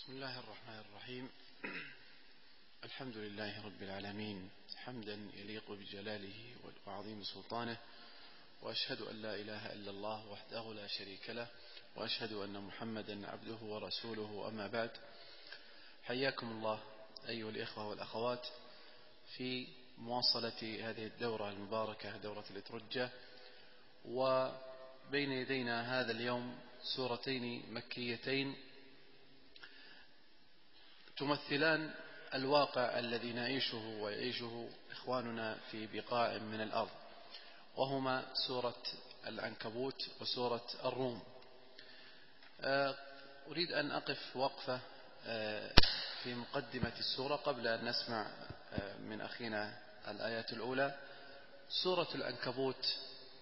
بسم الله الرحمن الرحيم. الحمد لله رب العالمين حمدا يليق بجلاله وعظيم سلطانه، وأشهد أن لا إله إلا الله وحده لا شريك له، وأشهد أن محمدا عبده ورسوله. أما بعد، حياكم الله أيها الإخوة والأخوات في مواصلة هذه الدورة المباركة، دورة الإترجة. وبين يدينا هذا اليوم سورتين مكيتين تمثلان الواقع الذي نعيشه ويعيشه إخواننا في بقاع من الأرض، وهما سورة العنكبوت وسورة الروم. أريد أن أقف وقفة في مقدمة السورة قبل أن نسمع من أخينا الآيات الأولى. سورة العنكبوت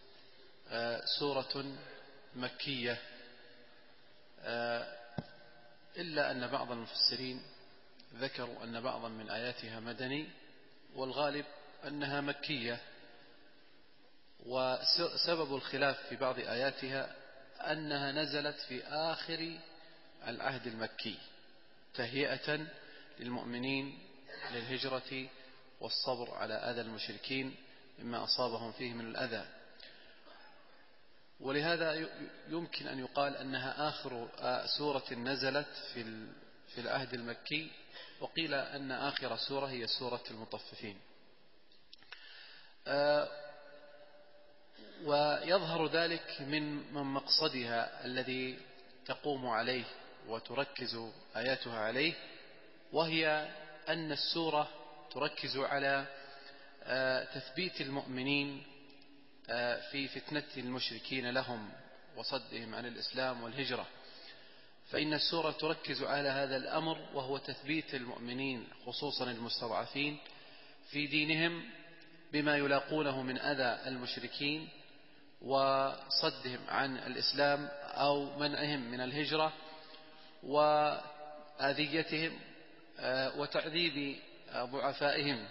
سورة مكية، إلا أن بعض المفسرين ذكروا أن بعضا من آياتها مدني، والغالب أنها مكية. وسبب الخلاف في بعض آياتها أنها نزلت في آخر العهد المكي تهيئة للمؤمنين للهجرة والصبر على أذى المشركين مما أصابهم فيه من الأذى، ولهذا يمكن أن يقال أنها آخر سورة نزلت في العهد المكي، وقيل أن آخر سورة هي سورة المطففين. ويظهر ذلك من مقصدها الذي تقوم عليه وتركز آياتها عليه، وهي أن السورة تركز على تثبيت المؤمنين في فتنة المشركين لهم وصدهم عن الإسلام والهجرة. فإن السورة تركز على هذا الأمر، وهو تثبيت المؤمنين خصوصا المستضعفين في دينهم بما يلاقونه من أذى المشركين وصدهم عن الإسلام أو منعهم من الهجرة وأذيتهم وتعذيب ضعفائهم.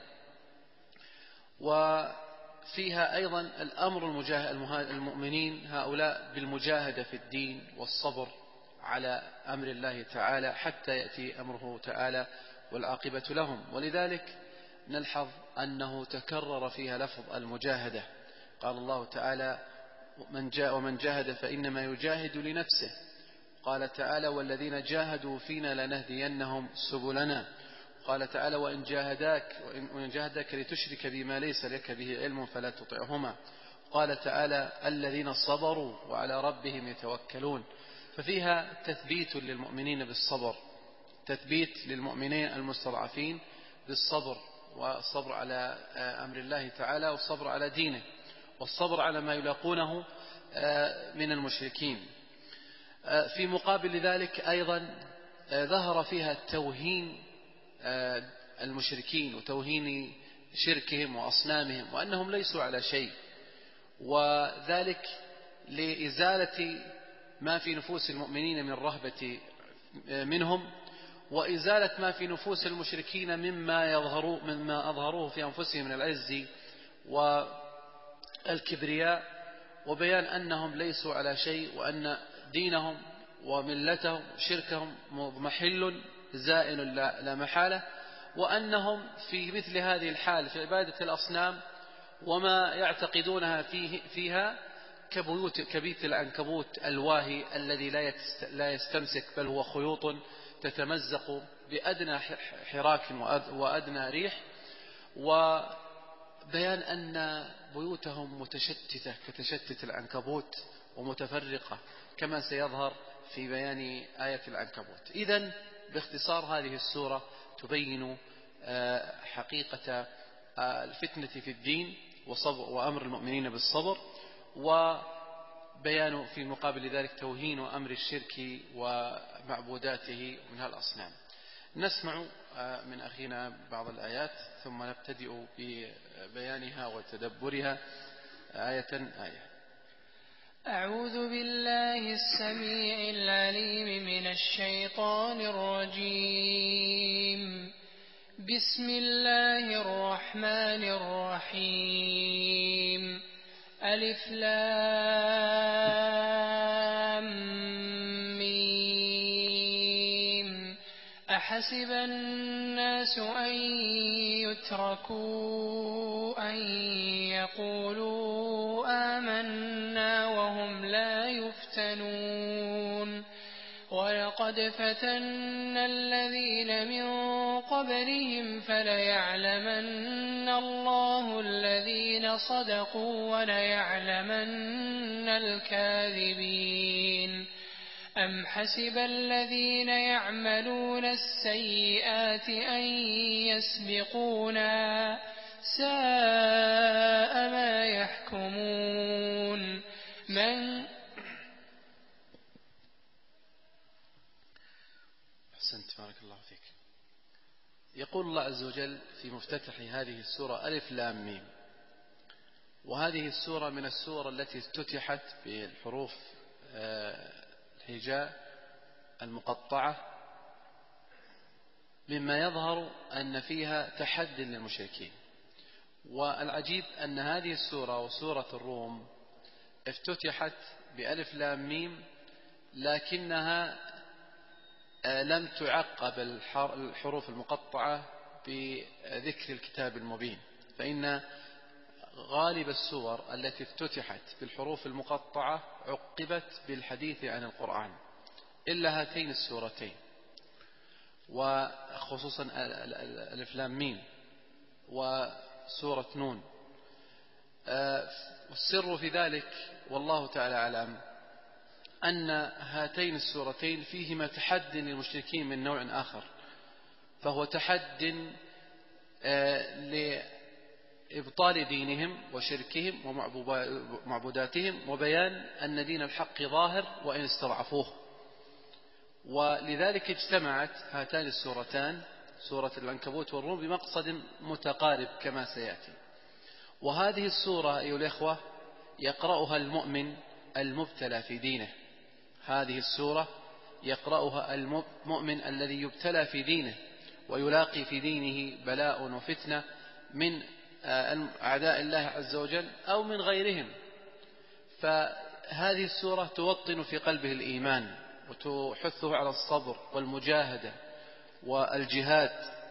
وفيها أيضا الأمر المؤمنين هؤلاء بالمجاهدة في الدين والصبر على أمر الله تعالى حتى يأتي أمره تعالى والعاقبة لهم. ولذلك نلحظ أنه تكرر فيها لفظ المجاهدة. قال الله تعالى: ومن جاهد فإنما يجاهد لنفسه. قال تعالى: والذين جاهدوا فينا لنهدينهم سبلنا. قال تعالى: وإن جاهداك لتشرك بما ليس لك به علم فلا تطعهما. قال تعالى: الذين صبروا وعلى ربهم يتوكلون. ففيها تثبيت للمؤمنين بالصبر، تثبيت للمؤمنين المستضعفين بالصبر، والصبر على أمر الله تعالى، والصبر على دينه، والصبر على ما يلاقونه من المشركين. في مقابل ذلك أيضا ظهر فيها توهين المشركين وتوهين شركهم وأصنامهم، وأنهم ليسوا على شيء، وذلك لإزالة ما في نفوس المؤمنين من رهبة منهم، وإزالة ما في نفوس المشركين مما أظهروه في أنفسهم من العز والكبرياء، وبيان أنهم ليسوا على شيء، وأن دينهم وملتهم شركهم مضمحل زائل لا محالة، وأنهم في مثل هذه الحال في عبادة الأصنام وما يعتقدونها فيها كبيت العنكبوت الواهي الذي لا يستمسك، بل هو خيوط تتمزق بأدنى حراك وأدنى ريح. وبيان أن بيوتهم متشتتة كتشتت العنكبوت ومتفرقة كما سيظهر في بيان آية العنكبوت. إذن باختصار هذه السورة تبين حقيقة الفتنة في الدين وأمر المؤمنين بالصبر، وبيان في مقابل ذلك توهين أمر الشرك ومعبوداته من الأصنام. نسمع من أخينا بعض الآيات ثم نبتدئ ببيانها وتدبرها آية آية. أعوذ بالله السميع العليم من الشيطان الرجيم. بسم الله الرحمن الرحيم. ألف لام ميم. أحسب الناس أن يتركوا أن يقولوا آمنا وهم لا يفتنون ولقد فتنا الذين من قبلهم فليعلمن الله الذين صدقوا وليعلمن الكاذبين أم حسب الذين يعملون السيئات أن يسبقونا ساء ما يحكمون أحسنت بارك الله فيك. يقول الله عز وجل في مفتتح هذه السورة ألف لام ميم، وهذه السورة من السور التي افتتحت بالحروف الهجاء المقطعة، مما يظهر أن فيها تحدي للمشركين. والعجيب أن هذه السورة وسورة الروم افتتحت بألف لام ميم، لكنها لم تعقب الحروف المقطعة بذكر الكتاب المبين، فإن غالب السور التي افتتحت بالحروف المقطعة عقبت بالحديث عن القرآن إلا هاتين السورتين، وخصوصا ألف لام ميم وسورة نون. والسر في ذلك والله تعالى أعلم أن هاتين السورتين فيهما تحد للمشركين من نوع آخر، فهو تحد لإبطال دينهم وشركهم ومعبوداتهم، وبيان أن دين الحق ظاهر وإن استضعفوه. ولذلك اجتمعت هاتان السورتان سورة العنكبوت والروم بمقصد متقارب كما سيأتي. وهذه السورة أيها الإخوة يقرأها المؤمن المبتلى في دينه، هذه السورة يقرأها المؤمن الذي يبتلى في دينه ويلاقي في دينه بلاء وفتنة من أعداء الله عز وجل أو من غيرهم، فهذه السورة توطن في قلبه الإيمان وتحثه على الصبر والمجاهدة والجهاد.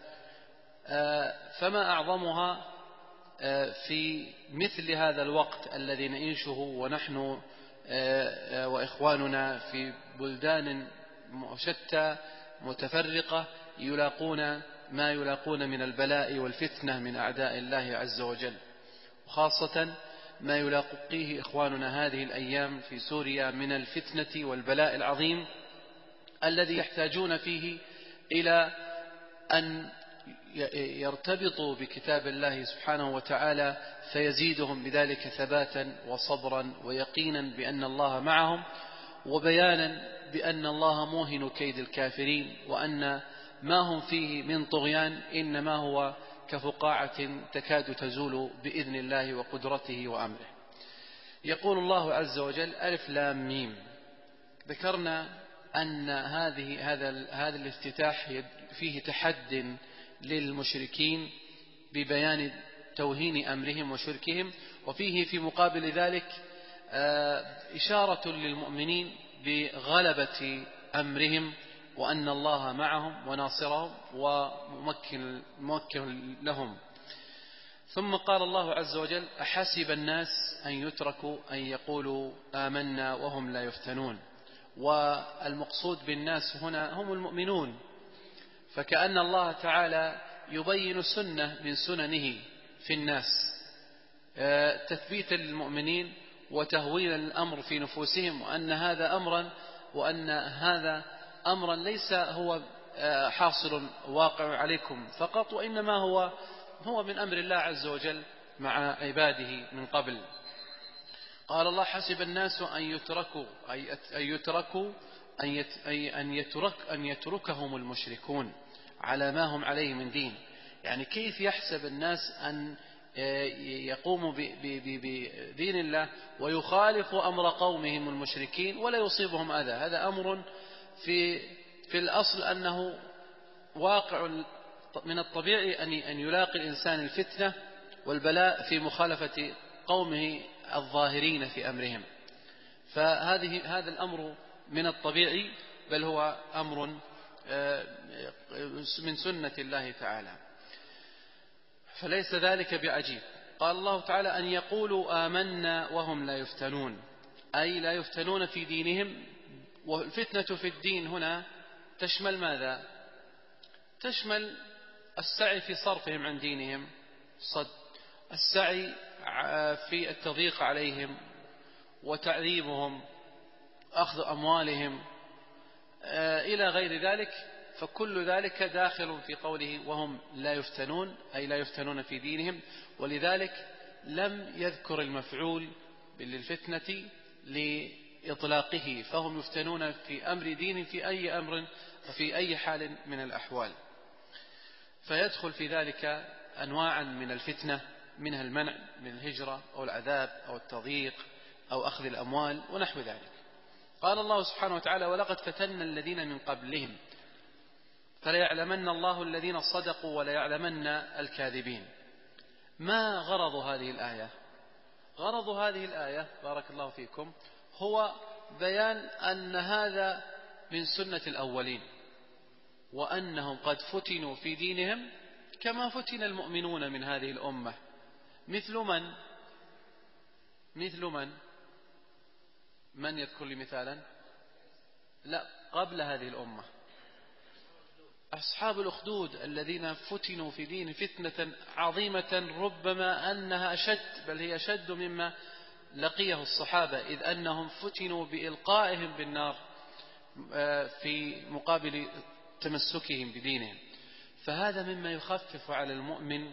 فما أعظمها في مثل هذا الوقت الذي نعيشه ونحن وإخواننا في بلدان شتى متفرقة يلاقون ما يلاقون من البلاء والفتنة من أعداء الله عز وجل، وخاصة ما يلاقيه إخواننا هذه الأيام في سوريا من الفتنة والبلاء العظيم الذي يحتاجون فيه إلى أن يرتبطوا بكتاب الله سبحانه وتعالى فيزيدهم بذلك ثباتا وصبرا ويقينا بأن الله معهم، وبيانا بأن الله موهن كيد الكافرين، وأن ما هم فيه من طغيان إنما هو كفقاعة تكاد تزول بإذن الله وقدرته وأمره. يقول الله عز وجل ألف لام ميم. ذكرنا أن هذا الافتتاح فيه تحد للمشركين ببيان توهين أمرهم وشركهم، وفيه في مقابل ذلك إشارة للمؤمنين بغلبة أمرهم وأن الله معهم وناصرهم وممكن لهم. ثم قال الله عز وجل أحسب الناس أن يتركوا أن يقولوا آمنا وهم لا يفتنون. والمقصود بالناس هنا هم المؤمنون، فكأن الله تعالى يبين سنة من سننه في الناس تثبيتا للمؤمنين وتهويل الأمر في نفوسهم، وأن هذا أمرا ليس هو حاصل واقع عليكم فقط، وإنما هو من أمر الله عز وجل مع عباده من قبل. قال الله حسب الناس أن يتركهم المشركون على ما هم عليه من دين. يعني كيف يحسب الناس أن يقوموا بدين الله ويخالفوا أمر قومهم المشركين ولا يصيبهم أذى؟ هذا أمر في الأصل أنه واقع من الطبيعي أن يلاقي الإنسان الفتنة والبلاء في مخالفة قومه الظاهرين في أمرهم، هذا الأمر من الطبيعي، بل هو أمر من سنة الله تعالى، فليس ذلك بعجيب. قال الله تعالى أن يقولوا آمنا وهم لا يفتنون، أي لا يفتنون في دينهم. والفتنة في الدين هنا تشمل ماذا؟ تشمل السعي في صرفهم عن دينهم، السعي في التضييق عليهم وتعذيبهم، أخذ أموالهم إلى غير ذلك. فكل ذلك داخل في قوله وهم لا يفتنون، أي لا يفتنون في دينهم. ولذلك لم يذكر المفعول للفتنة لإطلاقه، فهم يفتنون في أمر دين في أي أمر وفي أي حال من الأحوال. فيدخل في ذلك أنواعا من الفتنة، منها المنع من الهجرة أو العذاب أو التضييق أو أخذ الأموال ونحو ذلك. قال الله سبحانه وتعالى ولقد فتنا الذين من قبلهم فليعلمن الله الذين صدقوا وليعلمن الكاذبين. ما غرض هذه الآية؟ غرض هذه الآية بارك الله فيكم هو بيان أن هذا من سنة الأولين، وأنهم قد فتنوا في دينهم كما فتن المؤمنون من هذه الأمة. مثل من يذكر لي مثالا؟ لا، قبل هذه الأمة أصحاب الأخدود الذين فتنوا في دين فتنة عظيمة، ربما أنها أشد، بل هي أشد مما لقيه الصحابة، إذ أنهم فتنوا بإلقائهم بالنار في مقابل تمسكهم بدينهم. فهذا مما يخفف على المؤمن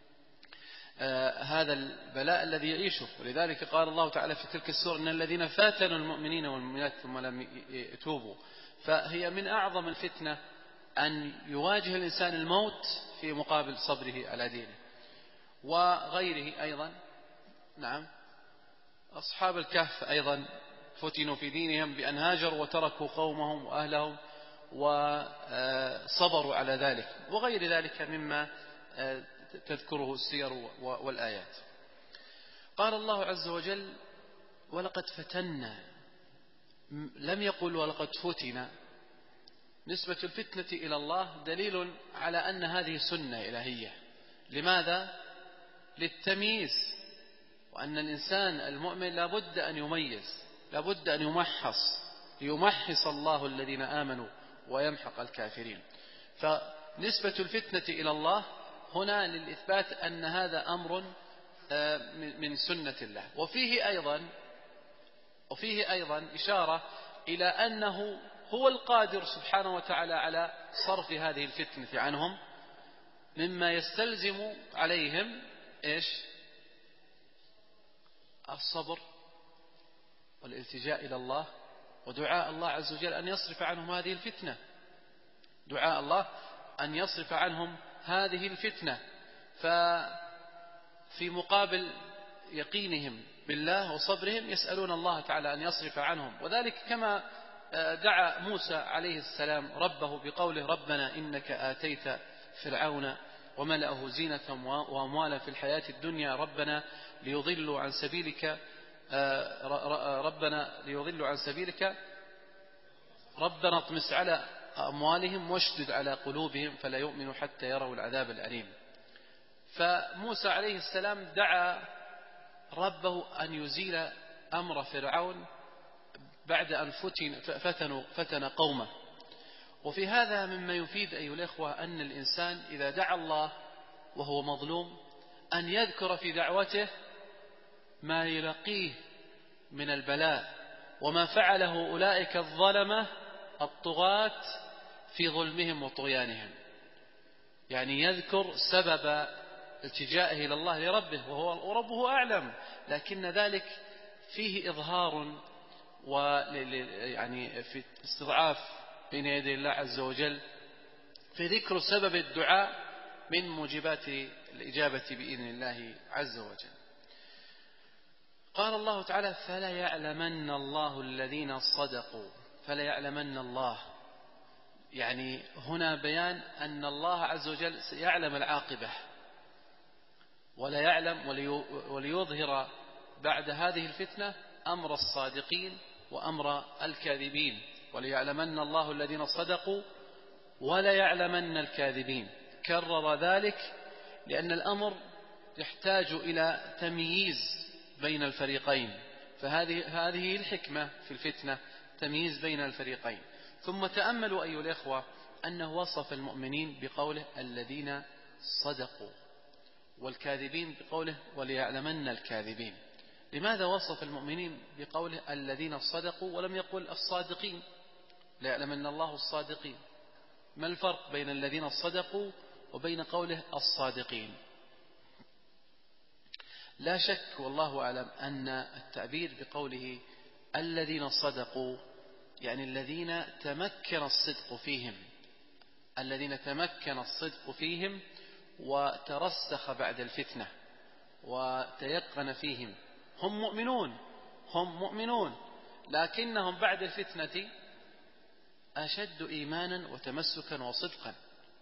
هذا البلاء الذي يعيشه. ولذلك قال الله تعالى في تلك السورة إن الذين فاتنوا المؤمنين والمؤمنات ثم لم يتوبوا. فهي من أعظم الفتنة أن يواجه الإنسان الموت في مقابل صبره على دينه. وغيره أيضا، نعم، أصحاب الكهف أيضا فتنوا في دينهم بأن هاجروا وتركوا قومهم وأهلهم وصبروا على ذلك، وغير ذلك مما تذكره السير والآيات. قال الله عز وجل ولقد فتنا، لم يقل ولقد فتنا. نسبة الفتنة إلى الله دليل على أن هذه سنة إلهية. لماذا؟ للتمييز، وأن الإنسان المؤمن لابد أن يميز، لابد أن يمحص الله الذين آمنوا ويمحق الكافرين. فنسبة الفتنة إلى الله هنا للإثبات أن هذا أمر من سنة الله. وفيه أيضا إشارة إلى أنه هو القادر سبحانه وتعالى على صرف هذه الفتنة عنهم، مما يستلزم عليهم إيش؟ الصبر والالتجاء إلى الله ودعاء الله عز وجل أن يصرف عنهم هذه الفتنة، دعاء الله أن يصرف عنهم هذه الفتنة. ففي مقابل يقينهم بالله وصبرهم يسألون الله تعالى أن يصرف عنهم. وذلك كما دعا موسى عليه السلام ربه بقوله ربنا إنك آتيت فرعون وملأه زينة وأموالا في الحياة الدنيا ربنا ليضلوا عن سبيلك ربنا اطمس على أموالهم واشدد على قلوبهم فلا يؤمنوا حتى يروا العذاب الأليم. فموسى عليه السلام دعا ربه أن يزيل أمر فرعون بعد أن فتن قومه. وفي هذا مما يفيد أيها الأخوة أن الإنسان إذا دعا الله وهو مظلوم أن يذكر في دعوته ما يلقيه من البلاء وما فعله أولئك الظلمة الطغاة في ظلمهم وطغيانهم، يعني يذكر سبب التجائه إلى الله لربه وربه أعلم، لكن ذلك فيه إظهار يعني في استضعاف بين يدي الله عز وجل، في ذكر سبب الدعاء من موجبات الإجابة بإذن الله عز وجل. قال الله تعالى فلا يعلمن الله الذين صدقوا، فلا يعلمن الله، يعني هنا بيان أن الله عز وجل يعلم العاقبة ولا يعلم وليظهر بعد هذه الفتنة أمر الصادقين وأمر الكاذبين. وليعلمن الله الذين صدقوا وليعلمن الكاذبين. كرر ذلك لأن الأمر يحتاج إلى تمييز بين الفريقين، فهذه الحكمة في الفتنة، تمييز بين الفريقين. ثم تأملوا أيها الإخوة أنه وصف المؤمنين بقوله الذين صدقوا، والكاذبين بقوله وليعلمن الكاذبين. لماذا وصف المؤمنين بقوله الذين صدقوا ولم يقل الصادقين؟ ليعلمن الله الصادقين. ما الفرق بين الذين صدقوا وبين قوله الصادقين؟ لا شك والله أعلم أن التعبير بقوله الذين صدقوا يعني الذين تمكن الصدق فيهم، الذين تمكن الصدق فيهم وترسخ بعد الفتنة وتيقن فيهم. هم مؤمنون لكنهم بعد الفتنة أشد إيمانا وتمسكا وصدقا.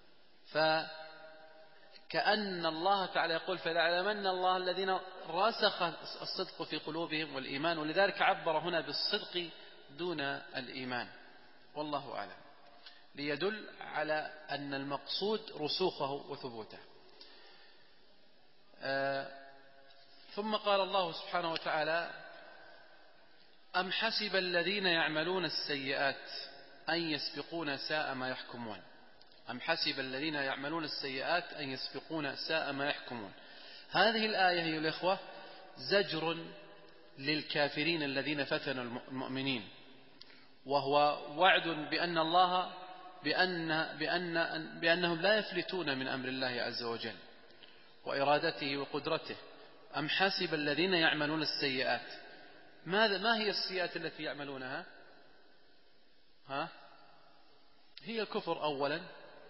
فكأن الله تعالى يقول فليعلمن الله الذين رسخ الصدق في قلوبهم والإيمان، ولذلك عبر هنا بالصدق دون الإيمان، والله أعلم، ليدل على أن المقصود رسوخه وثبوته. ثم قال الله سبحانه وتعالى أم حسب الذين يعملون السيئات أن يسبقون ساء ما يحكمون. أم حسب الذين يعملون السيئات أن يسبقون ساء ما يحكمون. هذه الآية أيها الإخوة زجر للكافرين الذين فتنوا المؤمنين، وهو وعد بأن الله بأنهم لا يفلتون من أمر الله عز وجل وإرادته وقدرته. أم حسب الذين يعملون السيئات، ما هي السيئات التي يعملونها؟ هي الكفر أولا،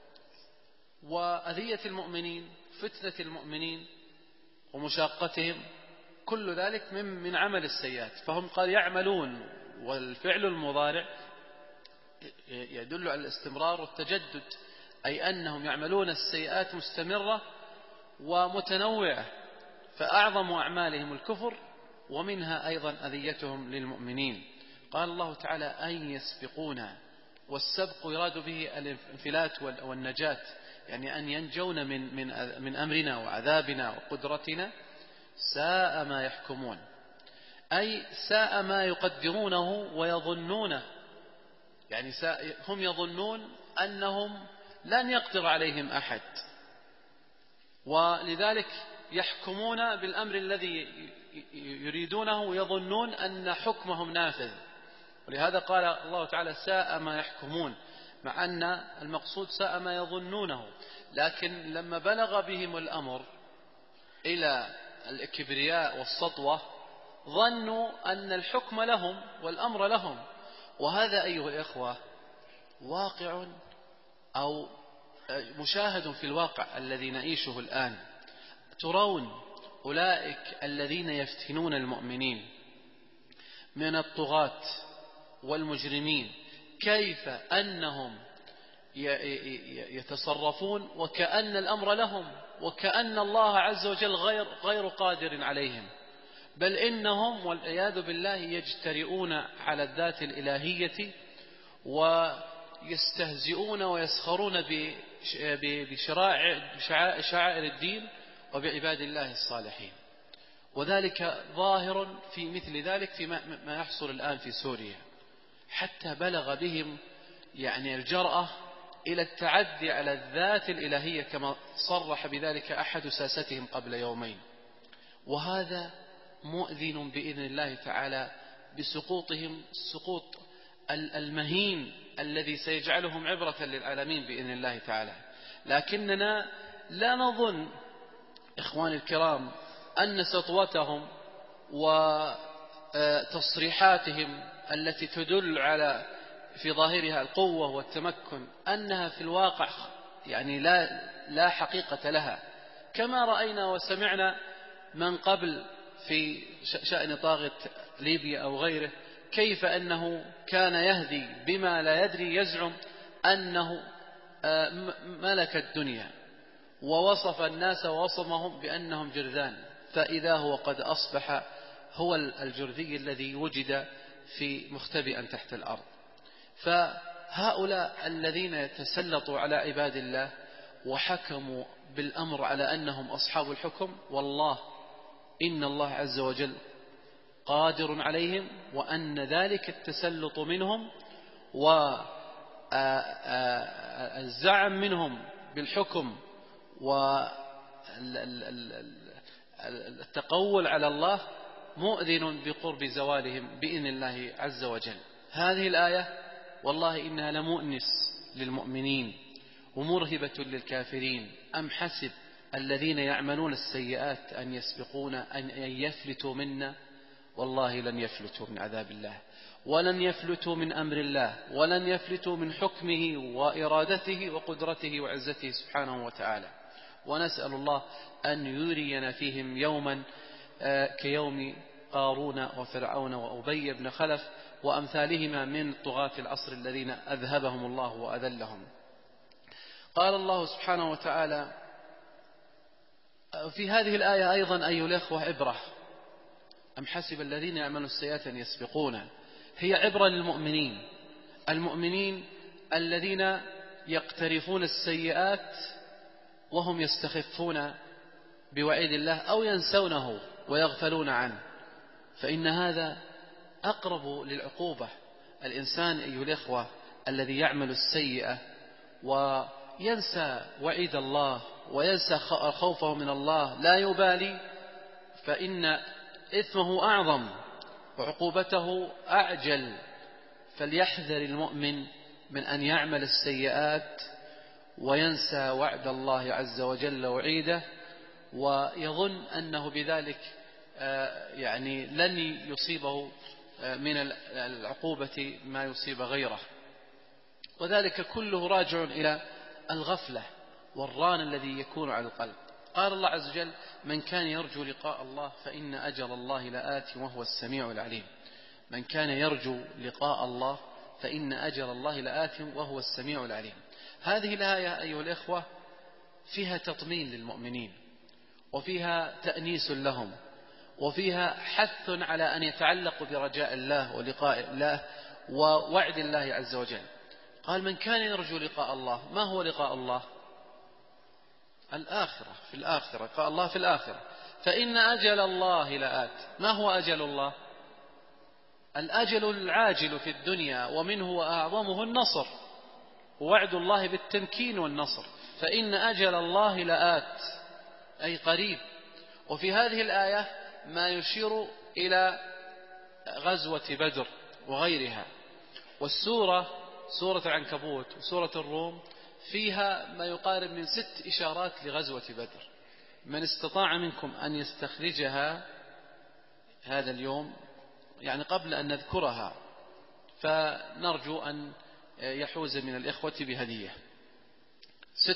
وأذية المؤمنين، فتنة المؤمنين ومشاقتهم، كل ذلك من عمل السيئات. فهم قال يعملون، والفعل المضارع يدل على الاستمرار والتجدد، أي أنهم يعملون السيئات مستمرة ومتنوعة، فأعظم أعمالهم الكفر، ومنها أيضا أذيتهم للمؤمنين. قال الله تعالى أن يسبقون، والسبق يراد به الانفلات والنجاة، يعني أن ينجون من أمرنا وعذابنا وقدرتنا. ساء ما يحكمون، أي ساء ما يقدرونه ويظنونه، يعني هم يظنون أنهم لن يقدر عليهم أحد، ولذلك يحكمون بالأمر الذي يريدونه ويظنون أن حكمهم نافذ. ولهذا قال الله تعالى ساء ما يحكمون، مع أن المقصود ساء ما يظنونه. لكن لما بلغ بهم الأمر إلى الكبرياء والسطوة ظنوا أن الحكم لهم والأمر لهم. وهذا أيها الإخوة واقع أو مشاهد في الواقع الذي نعيشه الآن. ترون أولئك الذين يفتنون المؤمنين من الطغاة والمجرمين كيف أنهم يتصرفون وكأن الأمر لهم، وكأن الله عز وجل غير قادر عليهم، بل إنهم والعياذ بالله يجترئون على الذات الإلهية ويستهزئون ويسخرون بشعائر الدين وبعباد الله الصالحين. وذلك ظاهر في مثل ذلك في ما يحصل الآن في سوريا، حتى بلغ بهم يعني الجرأة إلى التعدي على الذات الإلهية كما صرح بذلك أحد ساستهم قبل يومين. وهذا مؤذن بإذن الله تعالى بسقوطهم السقوط المهين الذي سيجعلهم عبرة للعالمين بإذن الله تعالى. لكننا لا نظن إخواني الكرام أن سطوتهم وتصريحاتهم التي تدل على في ظاهرها القوة والتمكن أنها في الواقع يعني لا حقيقة لها، كما رأينا وسمعنا من قبل في شأن طاغية ليبيا أو غيره، كيف أنه كان يهدي بما لا يدري، يزعم أنه ملك الدنيا، ووصف الناس ووصمهم بأنهم جرذان، فإذا هو قد أصبح هو الجرذي الذي وجد في مختبئا تحت الأرض. فهؤلاء الذين يتسلطوا على عباد الله وحكموا بالأمر على أنهم أصحاب الحكم، والله إن الله عز وجل قادر عليهم، وأن ذلك التسلط منهم والزعم منهم بالحكم والتقول على الله مؤذن بقرب زوالهم بإذن الله عز وجل. هذه الآية والله إنها لمؤنس للمؤمنين ومرهبة للكافرين. أم حسب الذين يعملون السيئات أن يسبقونا أن يفلتوا منا، والله لن يفلتوا من عذاب الله، ولن يفلتوا من أمر الله، ولن يفلتوا من حكمه وإرادته وقدرته وعزته سبحانه وتعالى. ونسأل الله أن يرينا فيهم يوما كيوم قارون وفرعون وأبي بن خلف وأمثالهما من طغاة العصر الذين أذهبهم الله وأذلهم. قال الله سبحانه وتعالى في هذه الآية أيضا أيها الأخوة عبرة. أم حسب الذين يعملون السيئات أن يسبقونا، هي عبرة للمؤمنين، المؤمنين الذين يقترفون السيئات وهم يستخفون بوعيد الله أو ينسونه ويغفلون عنه، فإن هذا أقرب للعقوبة. الإنسان أيها الأخوة الذي يعمل السيئة وينسى وعيد الله وينسى خوفه من الله لا يبالي، فإن إثمه أعظم وعقوبته أعجل. فليحذر المؤمن من أن يعمل السيئات وينسى وعد الله عز وجل وعيده، ويظن أنه بذلك يعني لن يصيبه من العقوبة ما يصيب غيره، وذلك كله راجع إلى الغفلة والران الذي يكون على القلب. قال الله عز وجل من كان يرجو لقاء الله فإن أجل الله لآت وهو السميع العليم. من كان يرجو لقاء الله فإن أجل الله لآت وهو السميع العليم. هذه الآية أيها الإخوة فيها تطمين للمؤمنين، وفيها تأنيس لهم، وفيها حث على أن يتعلقوا برجاء الله ولقاء الله ووعد الله عز وجل. قال من كان يرجو لقاء الله. ما هو لقاء الله؟ الآخرة، في الآخرة، قال الله في الآخرة فإن أجل الله لآت. ما هو أجل الله؟ الأجل العاجل في الدنيا، ومنه وأعظمه النصر، ووعد الله بالتمكين والنصر. فإن أجل الله لآت أي قريب. وفي هذه الآية ما يشير إلى غزوة بدر وغيرها. والسورة سورة العنكبوت وسورة الروم فيها ما يقارب من 6 إشارات لغزوة بدر. من استطاع منكم أن يستخرجها هذا اليوم يعني قبل أن نذكرها فنرجو أن يحوز من الإخوة بهدية. 6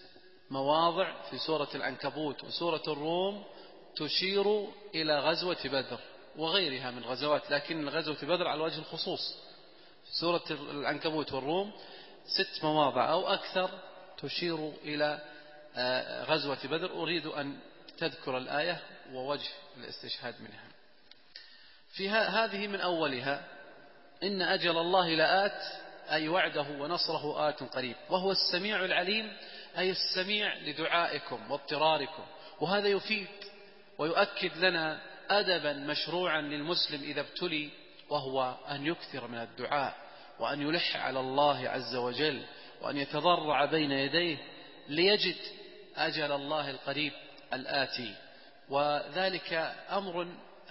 مواضع في سورة العنكبوت وسورة الروم تشير إلى غزوة بدر وغيرها من غزوات، لكن غزوة بدر على وجه الخصوص. سورة العنكبوت والروم 6 مواضع أو أكثر تشير إلى غزوة بدر. أريد أن تذكر الآية ووجه الاستشهاد منها. في هذه من أولها إن أجل الله لآت أي وعده ونصره آت قريب، وهو السميع العليم أي السميع لدعائكم واضطراركم. وهذا يفيد ويؤكد لنا أدبا مشروعا للمسلم إذا ابتلي، وهو أن يكثر من الدعاء وأن يلح على الله عز وجل وأن يتضرع بين يديه ليجد أجل الله القريب الآتي. وذلك أمر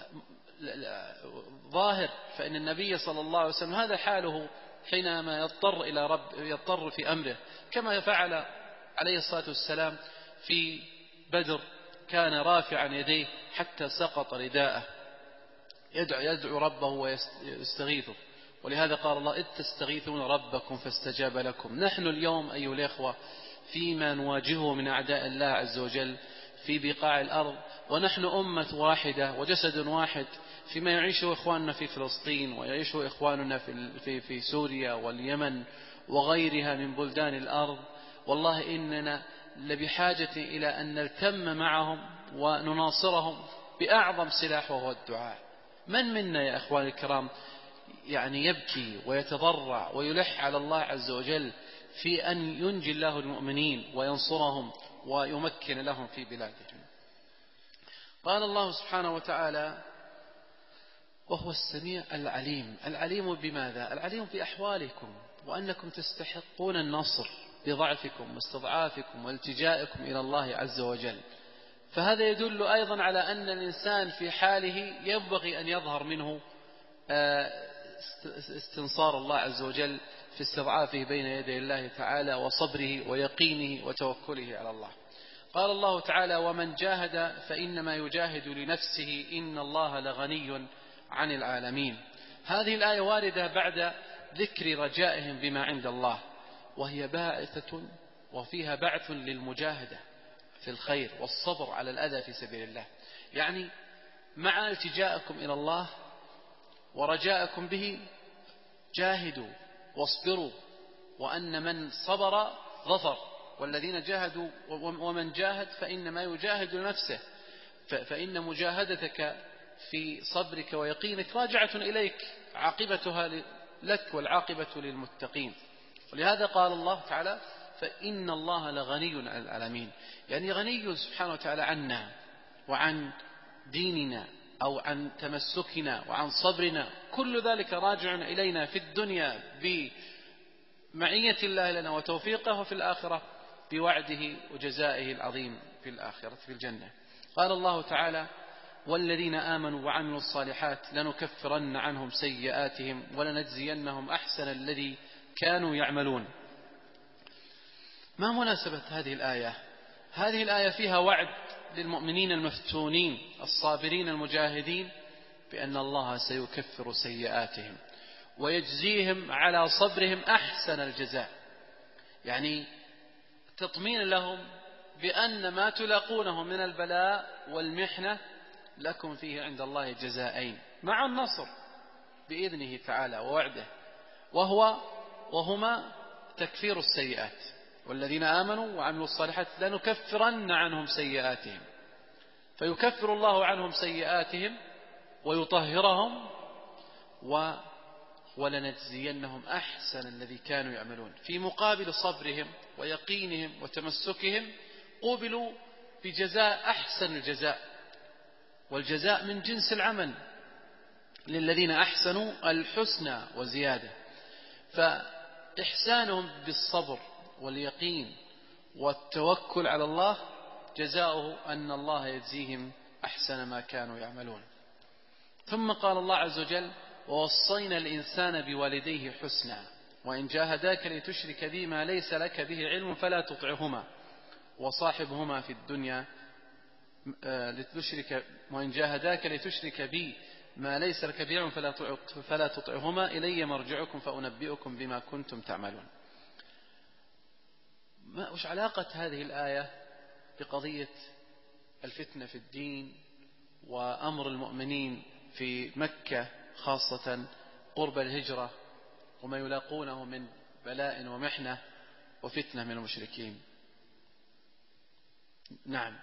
ظاهر، فإن النبي صلى الله عليه وسلم هذا حاله حينما يضطر إلى يضطر في أمره، كما فعل عليه الصلاة والسلام في بدر، كان رافعا يديه حتى سقط رداءه يدعو ربه ويستغيثه. ولهذا قال الله إذ تستغيثون ربكم فاستجاب لكم. نحن اليوم أيها الإخوة فيما نواجهه من أعداء الله عز وجل في بقاع الأرض، ونحن أمة واحدة وجسد واحد فيما يعيشه إخواننا في فلسطين ويعيشه إخواننا في سوريا واليمن وغيرها من بلدان الأرض. والله إننا لبحاجة إلى أن نلتم معهم ونناصرهم بأعظم سلاح وهو الدعاء. من منا يا أخواني الكرام يعني يبكي ويتضرع ويلح على الله عز وجل في أن ينجي الله المؤمنين وينصرهم ويمكن لهم في بلادهم. قال الله سبحانه وتعالى: وهو السميع العليم. العليم بماذا؟ العليم بأحوالكم، وأنكم تستحقون النصر بضعفكم واستضعافكم والتجائكم إلى الله عز وجل. فهذا يدل أيضا على أن الإنسان في حاله ينبغي أن يظهر منه استنصار الله عز وجل في استضعافه بين يدي الله تعالى وصبره ويقينه وتوكله على الله. قال الله تعالى: ومن جاهد فإنما يجاهد لنفسه إن الله لغني عن العالمين. هذه الآية واردة بعد ذكر رجائهم بما عند الله، وهي باعثة وفيها بعث للمجاهدة في الخير والصبر على الأذى في سبيل الله. يعني مع التجاءكم إلى الله ورجاءكم به جاهدوا واصبروا، وأن من صبر ظفر، والذين جاهدوا ومن جاهد فإنما يجاهد لنفسه، فإن مجاهدتك في صبرك ويقينك راجعة إليك، عاقبتها لك والعاقبة للمتقين. ولهذا قال الله تعالى: فإن الله لغني عن العالمين. يعني غني سبحانه وتعالى عنا وعن ديننا أو عن تمسكنا وعن صبرنا، كل ذلك راجع إلينا في الدنيا بمعية الله لنا وتوفيقه، وفي الآخرة بوعده وجزائه العظيم في الآخرة في الجنة. قال الله تعالى: والذين آمنوا وعملوا الصالحات لنكفرن عنهم سيئاتهم ولنجزينهم أحسن الذي كانوا يعملون. ما مناسبة هذه الآية؟ هذه الآية فيها وعد للمؤمنين المفتونين الصابرين المجاهدين بأن الله سيكفر سيئاتهم ويجزيهم على صبرهم أحسن الجزاء، يعني تطمين لهم بأن ما تلاقونه من البلاء والمحنة لكم فيه عند الله جزاءين مع النصر بإذنه تعالى ووعده، وهما تكفير السيئات. والذين آمنوا وعملوا الصالحات لنكفرن عنهم سيئاتهم، فيكفر الله عنهم سيئاتهم ويطهرهم، ولنجزينهم أحسن الذي كانوا يعملون. في مقابل صبرهم ويقينهم وتمسكهم قوبلوا بجزاء أحسن الجزاء، والجزاء من جنس العمل، للذين أحسنوا الحسنى وزيادة. فإحسانهم بالصبر واليقين والتوكل على الله جزاؤه أن الله يجزيهم أحسن ما كانوا يعملون. ثم قال الله عز وجل: ووصينا الإنسان بوالديه حسنا وإن جاهداك لتشرك بي ما ليس لك به علم فلا تطعهما وصاحبهما في الدنيا وإن جاهداك لتشرك بي ما ليس لك به علم فلا تطعهما إلي مرجعكم فأنبئكم بما كنتم تعملون. وش علاقة هذه الآية بقضية الفتنة في الدين وأمر المؤمنين في مكة خاصة قرب الهجرة وما يلاقونه من بلاء ومحنة وفتنة من المشركين؟ نعم،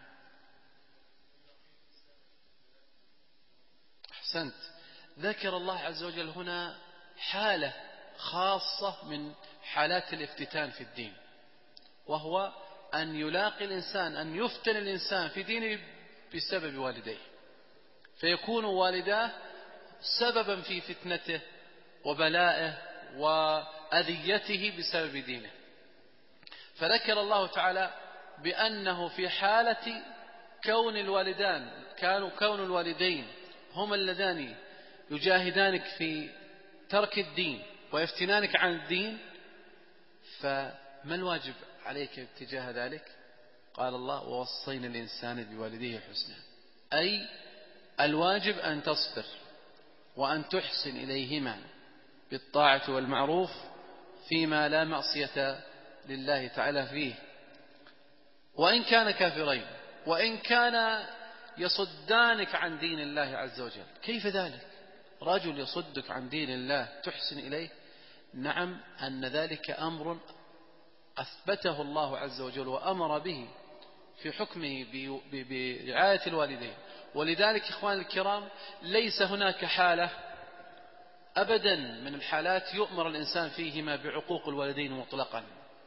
أحسنت. ذكر الله عز وجل هنا حالة خاصة من حالات الافتتان في الدين، وهو أن يلاقي الإنسان، أن يفتن الإنسان في دينه بسبب والديه، فيكون والداه سببا في فتنته وبلائه وأذيته بسبب دينه. فذكر الله تعالى بأنه في حالة كون الوالدين هما اللذان يجاهدانك في ترك الدين ويفتنانك عن الدين، فما الواجب عليك اتجاه ذلك؟ قال الله: ووصينا الإنسان بوالديه حسنا، أي الواجب أن تصبر وأن تحسن إليهما بالطاعة والمعروف فيما لا معصية لله تعالى فيه، وإن كان كافرين، وإن كان يصدانك عن دين الله عز وجل. كيف ذلك؟ رجل يصدك عن دين الله تحسن إليه؟ نعم، أن ذلك أمر أثبته الله عز وجل وأمر به في حكمه برعاية الوالدين. ولذلك إخوان الكرام، ليس هناك حالة أبدا من الحالات يؤمر الإنسان فيهما بعقوق الوالدين مطلقا.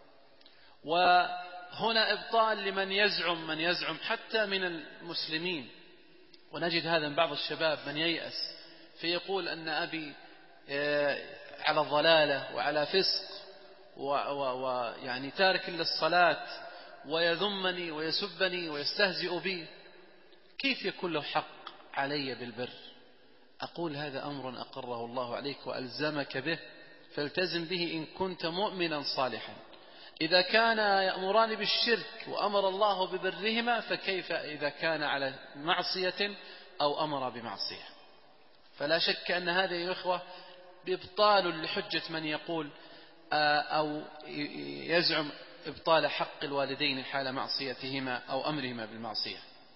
وهنا إبطال لمن يزعم حتى من المسلمين، ونجد هذا من بعض الشباب من ييأس فيقول أن أبي على الضلالة وعلى فسق ويعني تارك للصلاة ويذمني ويسبني ويستهزئ بي، كيف يكون له حق علي بالبر؟ أقول هذا أمر أقره الله عليك وألزمك به، فالتزم به إن كنت مؤمنا صالحا. إذا كان يأمران بالشرك وأمر الله ببرهما، فكيف إذا كان على معصية أو أمر بمعصية؟ فلا شك أن هذا يا إخوة بإبطال لحجة من يقول أو يزعم إبطال حق الوالدين حال معصيتهما أو أمرهما بالمعصية.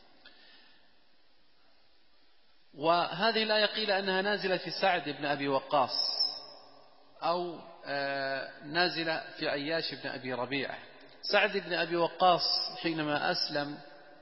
وهذه الآية قيل أنها نازلة في سعد بن أبي وقاص، أو نازلة في عياش بن أبي ربيعة. سعد بن أبي وقاص حينما أسلم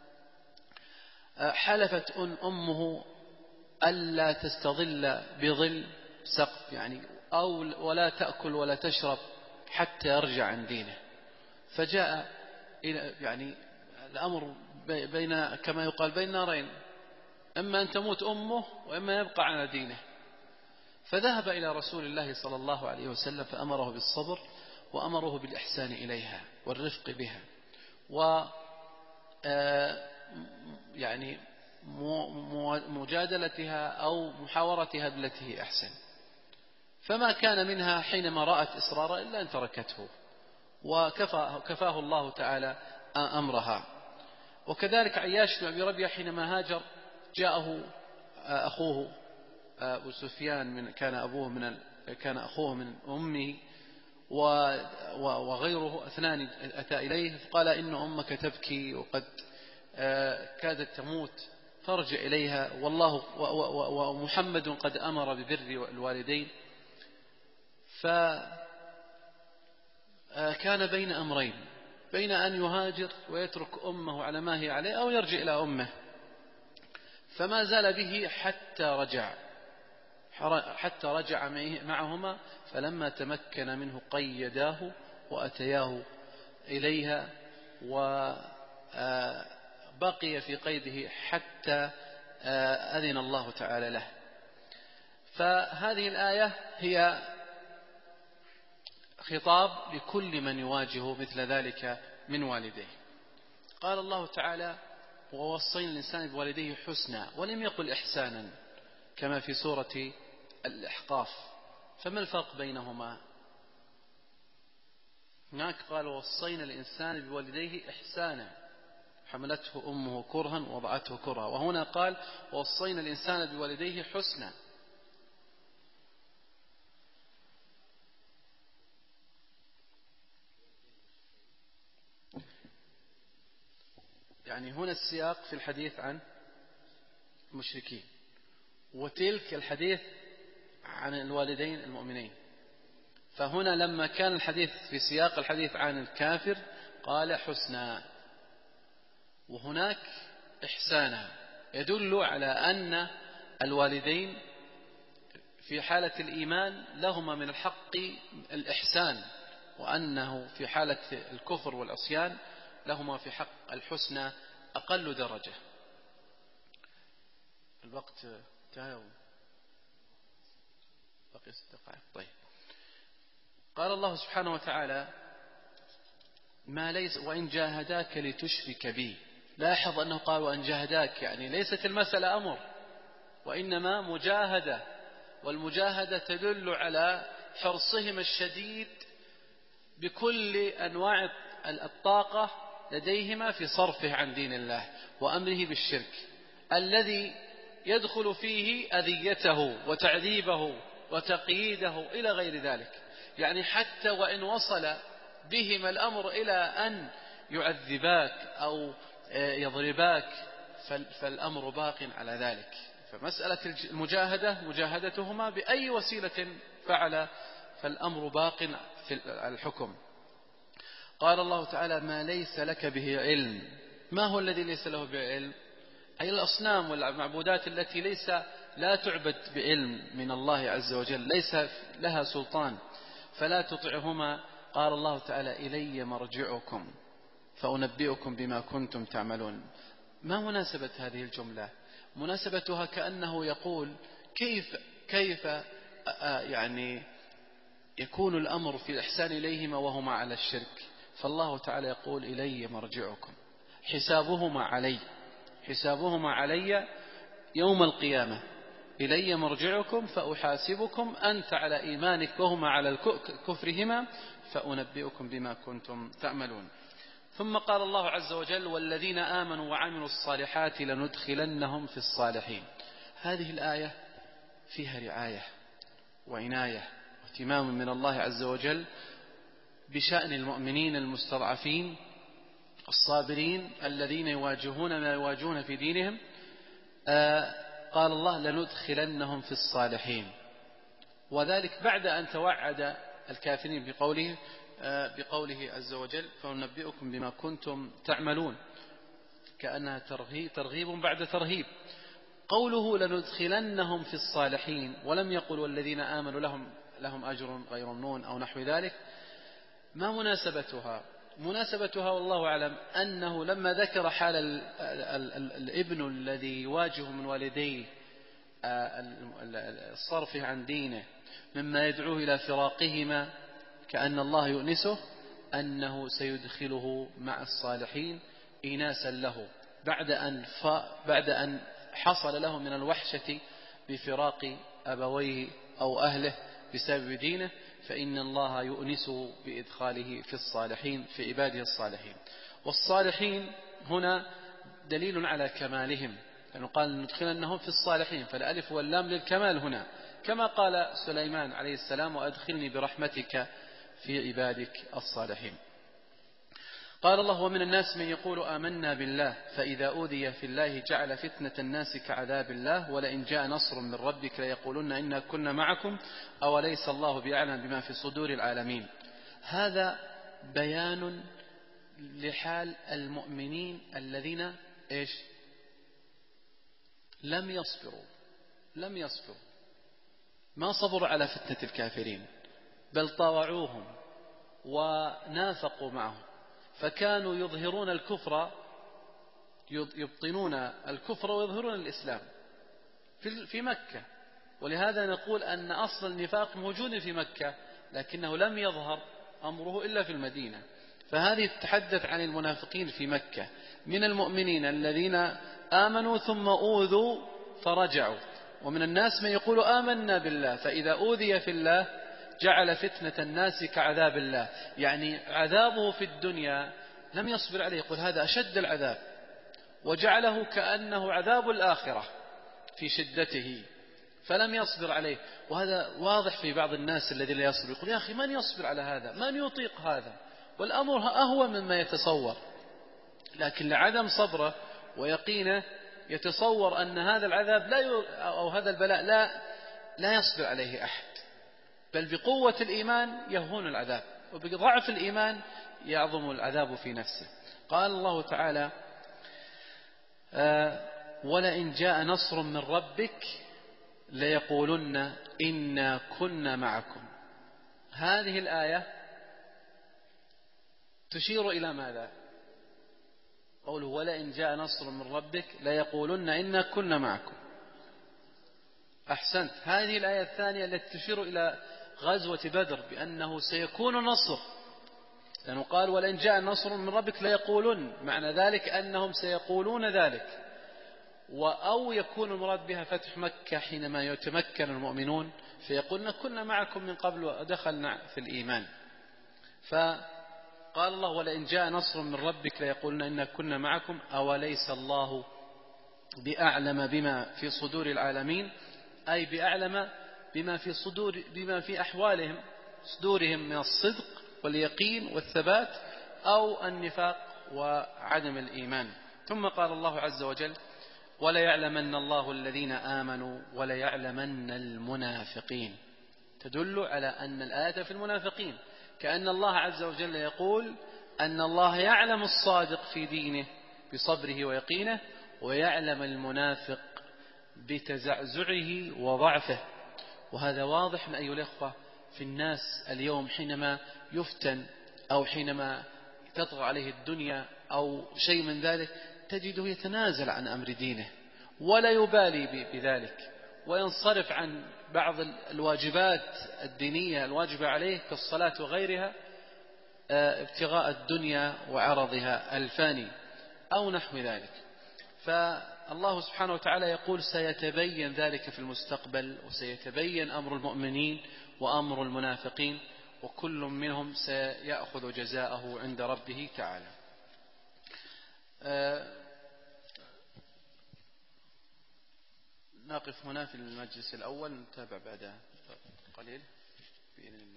حلفت أمه ألا تستظل بظل سقف، يعني ولا تأكل ولا تشرب حتى يرجع عن دينه. فجاء يعني الأمر بين كما يقال بين نارين، إما أن تموت أمه وإما يبقى على دينه. فذهب إلى رسول الله صلى الله عليه وسلم فأمره بالصبر وأمره بالإحسان إليها والرفق بها، يعني مجادلتها أو محاورتها بالتي هي أحسن. فما كان منها حينما رأت إصرارا إلا أن تركته، وكفاه الله تعالى أمرها. وكذلك عياش بن أبي ربيعة حينما هاجر جاءه أخوه أبو سفيان، كان أخوه من أمه وغيره اثنان أتى إليه فقال إن أمك تبكي وقد كادت تموت فارجع إليها، ومحمد قد أمر ببر الوالدين. فكان بين أمرين، بين أن يهاجر ويترك أمه على ما هي عليه أو يرجع إلى أمه، فما زال به حتى رجع معهما. فلما تمكن منه قيداه وأتياه إليها، وبقي في قيده حتى أذن الله تعالى له. فهذه الآية هي خطاب لكل من يواجه مثل ذلك من والديه. قال الله تعالى: ووصينا الإنسان بوالديه حسنا، ولم يقل إحسانا كما في سورة الإحقاف. فما الفرق بينهما؟ هناك قال: ووصينا الإنسان بوالديه إحسانا، حملته أمه كرها ووضعته كرها. وهنا قال: ووصينا الإنسان بوالديه حسنا. يعني هنا السياق في الحديث عن المشركين، وتلك الحديث عن الوالدين المؤمنين. فهنا لما كان الحديث في سياق الحديث عن الكافر قال حسنا، وهناك إحسانا، يدل على أن الوالدين في حالة الإيمان لهما من الحق الإحسان، وأنه في حالة الكفر والعصيان لهما في حق الحسنى أقل درجة. الوقت انتهى، بقي 6 دقائق. طيب، قال الله سبحانه وتعالى: ما ليس وإن جاهداك لتشرك بي. لاحظ أنه قال وإن جاهداك، يعني ليست المسألة أمر وإنما مجاهدة، والمجاهدة تدل على حرصهم الشديد بكل أنواع الطاقة لديهما في صرفه عن دين الله وأمره بالشرك الذي يدخل فيه أذيته وتعذيبه وتقييده إلى غير ذلك. يعني حتى وإن وصل بهما الأمر إلى أن يعذباك أو يضرباك فالأمر باق على ذلك. فمسألة المجاهدة مجاهدتهما بأي وسيلة فعل فالأمر باق في الحكم. قال الله تعالى: ما ليس لك به علم. ما هو الذي ليس له به علم؟ أي الأصنام والمعبودات التي ليس لا تعبد بعلم من الله عز وجل، ليس لها سلطان، فلا تطعهما. قال الله تعالى: إلي مرجعكم فأنبئكم بما كنتم تعملون. ما مناسبة هذه الجملة؟ مناسبتها كأنه يقول كيف يعني يكون الأمر في الإحسان إليهما وهما على الشرك. فالله تعالى يقول: إلي مرجعكم، حسابهما علي يوم القيامة. إلي مرجعكم فأحاسبكم، أنت على إيمانك وهما على كفرهما، فأنبئكم بما كنتم تعملون. ثم قال الله عز وجل: والذين آمنوا وعملوا الصالحات لندخلنهم في الصالحين. هذه الآية فيها رعاية وعناية واهتمام من الله عز وجل بشأن المؤمنين المستضعفين الصابرين الذين يواجهون ما يواجهون في دينهم. قال الله: لندخلنهم في الصالحين، وذلك بعد أن توعد الكافرين بقوله عز وجل: فننبئكم بما كنتم تعملون، كأنها ترغيب بعد ترهيب. قوله لندخلنهم في الصالحين، ولم يقل والذين آمنوا لهم أجر غير ممنون أو نحو ذلك. ما مناسبتها والله أعلم أنه لما ذكر حال الابن الذي يواجه من والديه الصرف عن دينه مما يدعوه إلى فراقهما، كأن الله يؤنسه أنه سيدخله مع الصالحين إناسا له بعد أن حصل له من الوحشة بفراق أبويه أو أهله بسبب دينه، فإن الله يؤنسه بإدخاله في الصالحين، في عباده الصالحين. والصالحين هنا دليل على كمالهم، لأنه قال ندخلنهم في الصالحين، فالألف واللام للكمال هنا، كما قال سليمان عليه السلام: وأدخلني برحمتك في عبادك الصالحين. قال الله: ومن الناس من يقول آمنا بالله فإذا أوذي في الله جعل فتنة الناس كعذاب الله ولئن جاء نصر من ربك ليقولن إنا كنا معكم أوليس الله بأعلم بما في صدور العالمين. هذا بيان لحال المؤمنين الذين لم يصبروا، ما صبروا على فتنة الكافرين، بل طاوعوهم ونافقوا معهم، فكانوا يظهرون الكفر، يبطنون الكفر ويظهرون الإسلام في مكة. ولهذا نقول أن أصل النفاق موجود في مكة، لكنه لم يظهر أمره إلا في المدينة. فهذه تتحدث عن المنافقين في مكة من المؤمنين الذين آمنوا ثم أوذوا فرجعوا. ومن الناس من يقول آمنا بالله فإذا أوذي في الله جعل فتنة الناس كعذاب الله، يعني عذابه في الدنيا لم يصبر عليه، يقول هذا أشد العذاب، وجعله كأنه عذاب الآخرة في شدته، فلم يصبر عليه. وهذا واضح في بعض الناس الذي لا يصبر، يقول يا أخي من يصبر على هذا، من يطيق هذا، والأمر أهون مما يتصور، لكن لعدم صبره ويقينه يتصور أن هذا العذاب أو هذا البلاء لا يصبر عليه أحد، بل بقوة الإيمان يهون العذاب، وبضعف الإيمان يعظم العذاب في نفسه. قال الله تعالى: ولئن جاء نصر من ربك ليقولن إنا كنا معكم. هذه الآية تشير إلى ماذا؟ قوله ولئن جاء نصر من ربك ليقولن إنا كنا معكم. أحسنت، هذه الآية الثانية التي تشير إلى غزوة بدر بأنه سيكون نصر، لأنه قال ولئن جاء نصر من ربك ليقولن، معنى ذلك أنهم سيقولون ذلك، أو يكون المراد بها فتح مكة حينما يتمكن المؤمنون فيقولن كنا معكم من قبل ودخلنا في الإيمان. فقال الله ولئن جاء نصر من ربك ليقولن إنا كنا معكم أوليس الله بأعلم بما في صدور العالمين، أي بأعلم بما في أحوالهم صدورهم من الصدق واليقين والثبات أو النفاق وعدم الإيمان. ثم قال الله عز وجل: وليعلمن الله الذين آمنوا وليعلمن المنافقين. تدل على أن الآية في المنافقين، كأن الله عز وجل يقول أن الله يعلم الصادق في دينه بصبره ويقينه، ويعلم المنافق بتزعزعه وضعفه. وهذا واضح من أيها الأخوة في الناس اليوم، حينما يفتن أو حينما تطغى عليه الدنيا أو شيء من ذلك تجده يتنازل عن أمر دينه ولا يبالي بذلك، وينصرف عن بعض الواجبات الدينية الواجبة عليه كالصلاة وغيرها ابتغاء الدنيا وعرضها الفاني أو نحو ذلك. فالله سبحانه وتعالى يقول سيتبين ذلك في المستقبل، وسيتبين أمر المؤمنين وأمر المنافقين، وكل منهم سيأخذ جزاءه عند ربه تعالى. نقف هنا في المجلس الأول، نتابع بعد قليل بإذن الله.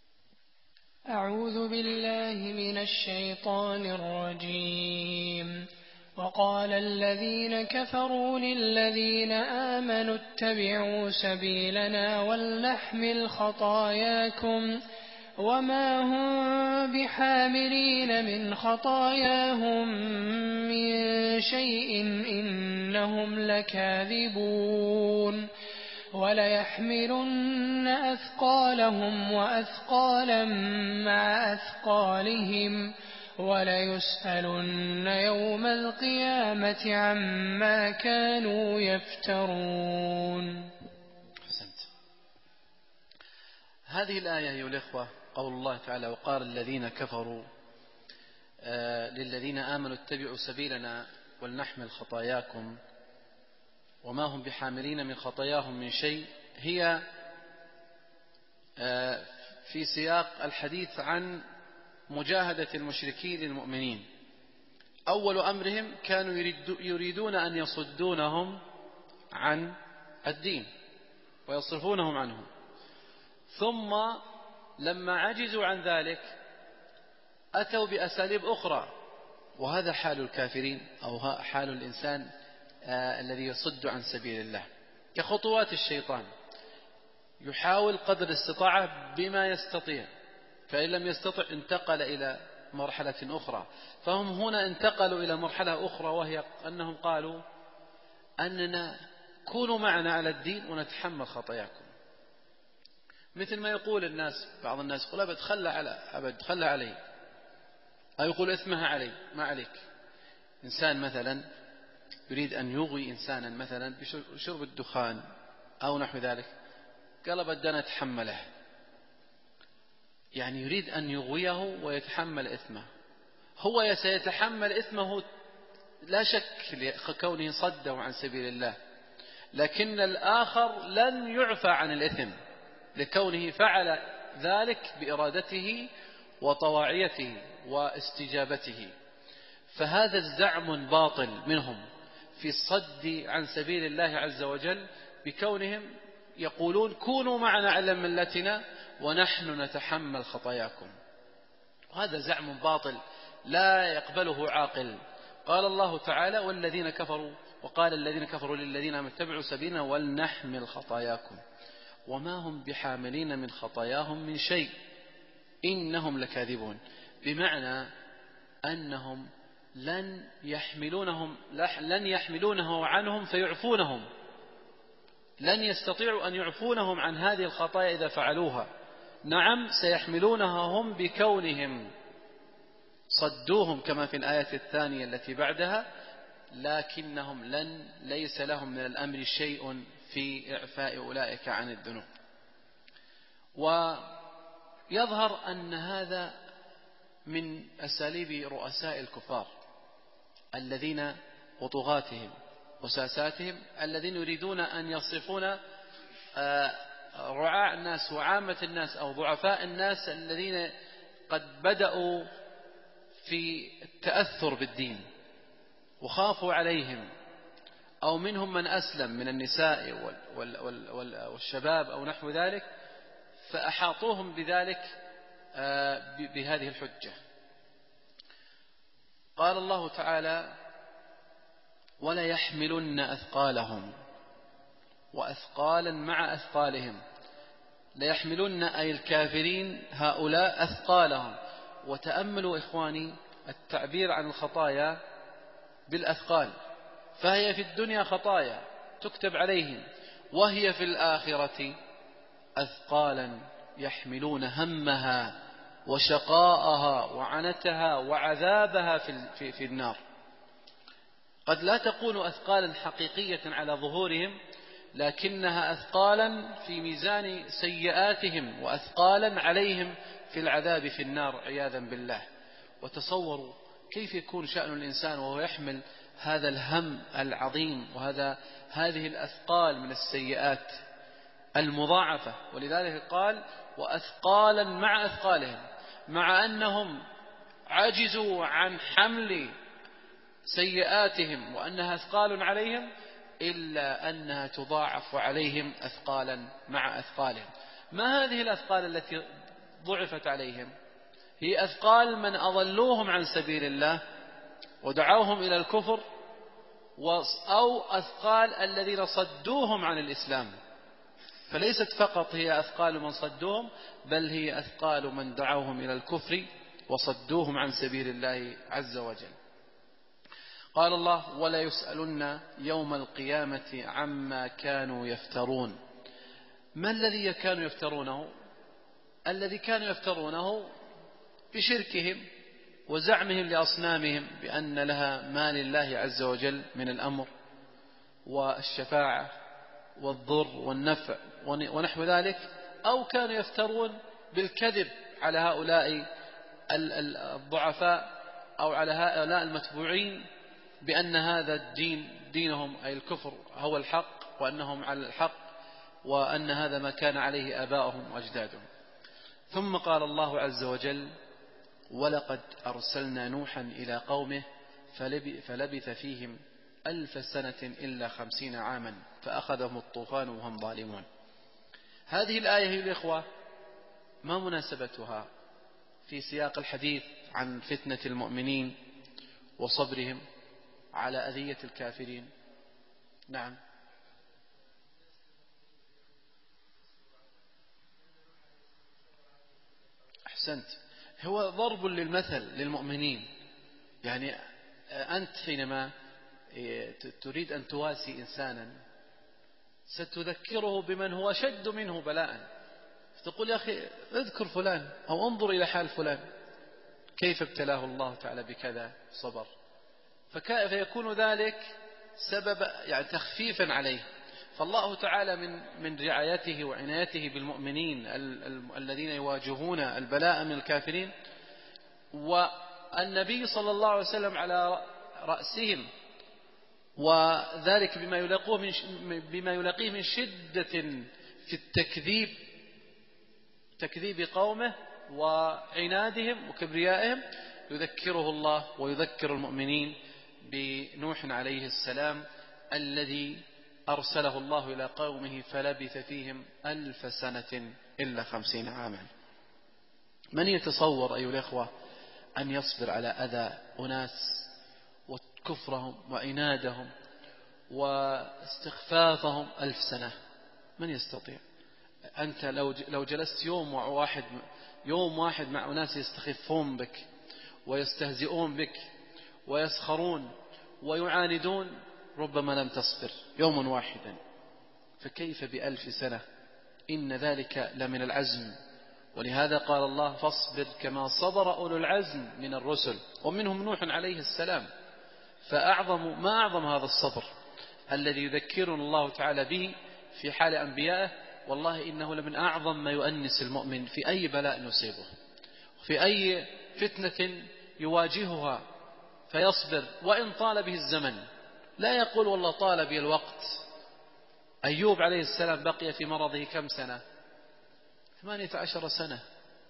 أعوذ بالله من الشيطان الرجيم. وقال الذين كفروا للذين آمنوا اتبعوا سبيلنا ولنحمل خطاياكم وما هم بحاملين من خطاياهم من شيء إنهم لكاذبون وليحملن أثقالهم وأثقالا مع أثقالهم وليسألن يوم القيامة عما كانوا يفترون. أحسنت. هذه الآية أيها الأخوة قول الله تعالى وقال الذين كفروا للذين آمنوا اتبعوا سبيلنا ولنحمل خطاياكم وما هم بحاملين من خطاياهم من شيء، هي في سياق الحديث عن مجاهدة المشركين للمؤمنين. أول أمرهم كانوا يريدون أن يصدونهم عن الدين ويصرفونهم عنه، ثم لما عجزوا عن ذلك أتوا بأساليب أخرى، وهذا حال الكافرين أو حال الإنسان الذي يصد عن سبيل الله، كخطوات الشيطان، يحاول قدر الاستطاعة بما يستطيع، فإن لم يستطع انتقل إلى مرحلة أخرى. فهم هنا انتقلوا إلى مرحلة أخرى، وهي أنهم قالوا أننا كونوا معنا على الدين ونتحمل خطاياكم. مثل ما يقول الناس، بعض الناس يقول أبد خلى علي، أو يقول اثمها علي، ما عليك. إنسان مثلا يريد أن يغوي إنسانا مثلا بشرب الدخان أو نحو ذلك، قال بدنا نتحمله، يعني يريد أن يغويه ويتحمل إثمه. هو سيتحمل إثمه لا شك لكونه صده عن سبيل الله، لكن الآخر لن يعفى عن الإثم لكونه فعل ذلك بإرادته وطواعيته واستجابته. فهذا الزعم باطل منهم في الصد عن سبيل الله عز وجل، بكونهم يقولون كونوا معنا على ملتنا ونحن نتحمل خطاياكم. وهذا زعم باطل لا يقبله عاقل. قال الله تعالى والذين كفروا، وقال الذين كفروا للذين آمنوا اتبعوا سبيلنا ولنحمل خطاياكم وما هم بحاملين من خطاياهم من شيء إنهم لكاذبون، بمعنى أنهم لن يحملونه عنهم فيعفونهم، لن يستطيعوا أن يعفونهم عن هذه الخطايا إذا فعلوها. نعم سيحملونها هم بكونهم صدوهم كما في الآية الثانية التي بعدها، لكنهم ليس لهم من الأمر شيء في إعفاء أولئك عن الذنوب. ويظهر أن هذا من أساليب رؤساء الكفار الذين وطغاتهم وساساتهم الذين يريدون أن يصرفون رعاع الناس وعامة الناس أو ضعفاء الناس الذين قد بدأوا في التأثر بالدين وخافوا عليهم، أو منهم من أسلم من النساء والشباب أو نحو ذلك، فأحاطوهم بذلك بهذه الحجة. قال الله تعالى ولا يحملن أثقالهم وأثقالا مع أثقالهم. ليحملن أي الكافرين هؤلاء أثقالهم. وتأملوا إخواني التعبير عن الخطايا بالأثقال، فهي في الدنيا خطايا تكتب عليهم، وهي في الآخرة أثقالا يحملون همها وشقاءها وعنتها وعذابها في النار. قد لا تكون أثقالا حقيقية على ظهورهم، لكنها أثقالا في ميزان سيئاتهم وأثقالا عليهم في العذاب في النار عياذا بالله. وتصوروا كيف يكون شأن الإنسان وهو يحمل هذا الهم العظيم هذه الأثقال من السيئات المضاعفة. ولذلك قال وأثقالا مع أثقالهم، مع أنهم عجزوا عن حمل سيئاتهم وأنها أثقال عليهم، إلا أنها تضاعف عليهم أثقالا مع أثقالهم. ما هذه الأثقال التي ضعفت عليهم؟ هي أثقال من أضلوهم عن سبيل الله ودعوهم إلى الكفر، أو أثقال الذين صدوهم عن الإسلام. فليست فقط هي أثقال من صدوهم، بل هي أثقال من دعوهم إلى الكفر وصدوهم عن سبيل الله عز وجل. قال الله ولا يسألن يوم القيامة عما كانوا يفترون. ما الذي كانوا يفترونه؟ الذي كانوا يفترونه بشركهم وزعمهم لأصنامهم بأن لها ما لله عز وجل من الأمر والشفاعة والضر والنفع ونحو ذلك، أو كانوا يفترون بالكذب على هؤلاء الضعفاء أو على هؤلاء المتبوعين بأن هذا الدين دينهم أي الكفر هو الحق، وأنهم على الحق، وأن هذا ما كان عليه آباؤهم وأجدادهم. ثم قال الله عز وجل ولقد أرسلنا نوحا إلى قومه فلبث فيهم 1000 سنة إلا 50 عاما فأخذهم الطوفان وهم ظالمون. هذه الآية يا الإخوة ما مناسبتها في سياق الحديث عن فتنة المؤمنين وصبرهم على أذية الكافرين؟ نعم، أحسنت. هو ضرب للمثل للمؤمنين. يعني أنت حينما تريد أن تواسي إنسانا ستذكره بمن هو أشد منه بلاء، تقول يا أخي اذكر فلان أو انظر إلى حال فلان كيف ابتلاه الله تعالى بكذا صبر، فيكون ذلك سبب يعني تخفيفا عليه. فالله تعالى من رعايته وعنايته بالمؤمنين الذين يواجهون البلاء من الكافرين، والنبي صلى الله عليه وسلم على رأسهم، وذلك بما يلاقيه من شدة في تكذيب قومه وعنادهم وكبريائهم، يذكره الله ويذكر المؤمنين بنوح عليه السلام الذي أرسله الله إلى قومه فلبث فيهم 1000 سنة إلا 50 عاما. من يتصور أيها الأخوة أن يصبر على أذى أناس وكفرهم وعنادهم واستخفافهم 1000 سنة؟ من يستطيع؟ أنت لو جلست يوم واحد مع أناس يستخفون بك ويستهزئون بك ويسخرون ويعاندون، ربما لم تصبر يوما واحدا، فكيف ب1000 سنة؟ إن ذلك لمن العزم. ولهذا قال الله فاصبر كما صبر أولو العزم من الرسل ومنهم نوح عليه السلام. ما أعظم هذا الصبر الذي يذكرنا الله تعالى به في حال أنبيائه. والله إنه لمن أعظم ما يؤنس المؤمن في أي بلاء يصيبه، في أي فتنة يواجهها، فيصبر وإن طال به الزمن. لا يقول والله طال بي الوقت. أيوب عليه السلام بقي في مرضه كم سنة؟ 18 سنة.